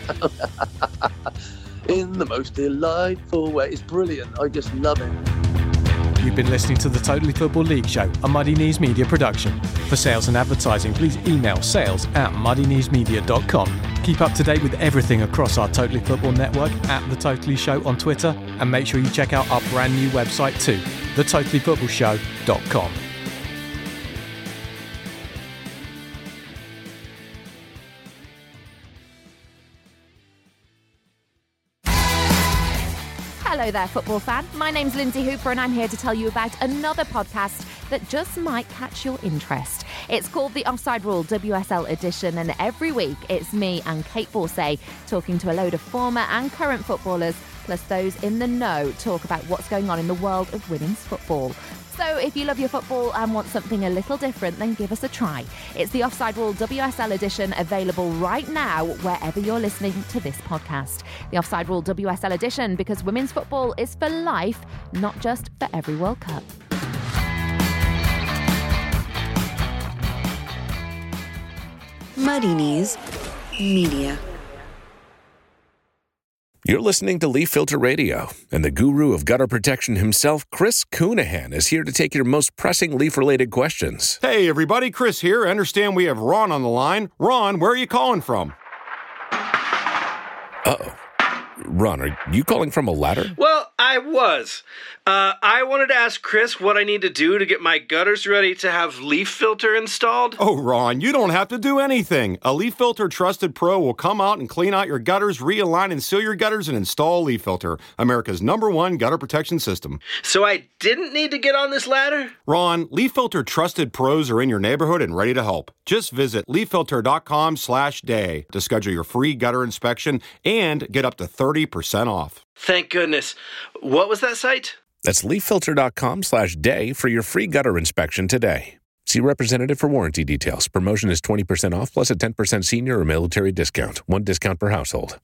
[SPEAKER 10] in the most delightful way. It's brilliant. I just love it.
[SPEAKER 6] You've been listening to the Totally Football League Show, a Muddy Knees Media production. For sales and advertising, please email sales at muddy knees media dot com. Keep up to date with everything across our Totally Football network at The Totally Show on Twitter, and make sure you check out our brand new website too, the totally football show dot com.
[SPEAKER 11] Hello there, football fan. My name's Lindsay Hooper and I'm here to tell you about another podcast that just might catch your interest. It's called The Offside Rule W S L Edition, and every week it's me and Kate Borsay talking to a load of former and current footballers, plus those in the know, talk about what's going on in the world of women's football. So if you love your football and want something a little different, then give us a try. It's the Offside Rule W S L Edition, available right now wherever you're listening to this podcast. The Offside Rule W S L Edition, because women's football is for life, not just for every World Cup.
[SPEAKER 2] Muddy Knees Media.
[SPEAKER 12] You're listening to Leaf Filter Radio, and the guru of gutter protection himself, Chris Coonahan, is here to take your most pressing leaf-related questions.
[SPEAKER 13] Hey, everybody, Chris here. I understand we have Ron on the line. Ron, where are you calling from?
[SPEAKER 12] Uh-oh. Ron, are you calling from a ladder?
[SPEAKER 14] Well, I was. Uh, I wanted to ask Chris what I need to do to get my gutters ready to have Leaf Filter installed.
[SPEAKER 13] Oh, Ron, you don't have to do anything. A Leaf Filter Trusted Pro will come out and clean out your gutters, realign and seal your gutters, and install Leaf Filter, America's number one gutter protection system.
[SPEAKER 14] So I didn't need to get on this ladder?
[SPEAKER 13] Ron, Leaf Filter Trusted Pros are in your neighborhood and ready to help. Just visit leaffilter.com slash day to schedule your free gutter inspection and get up to thirty percent off.
[SPEAKER 14] Thank goodness. What was that site?
[SPEAKER 12] That's leaffilter.com slash day for your free gutter inspection today. See representative for warranty details. Promotion is twenty percent off plus a ten percent senior or military discount. One discount per household.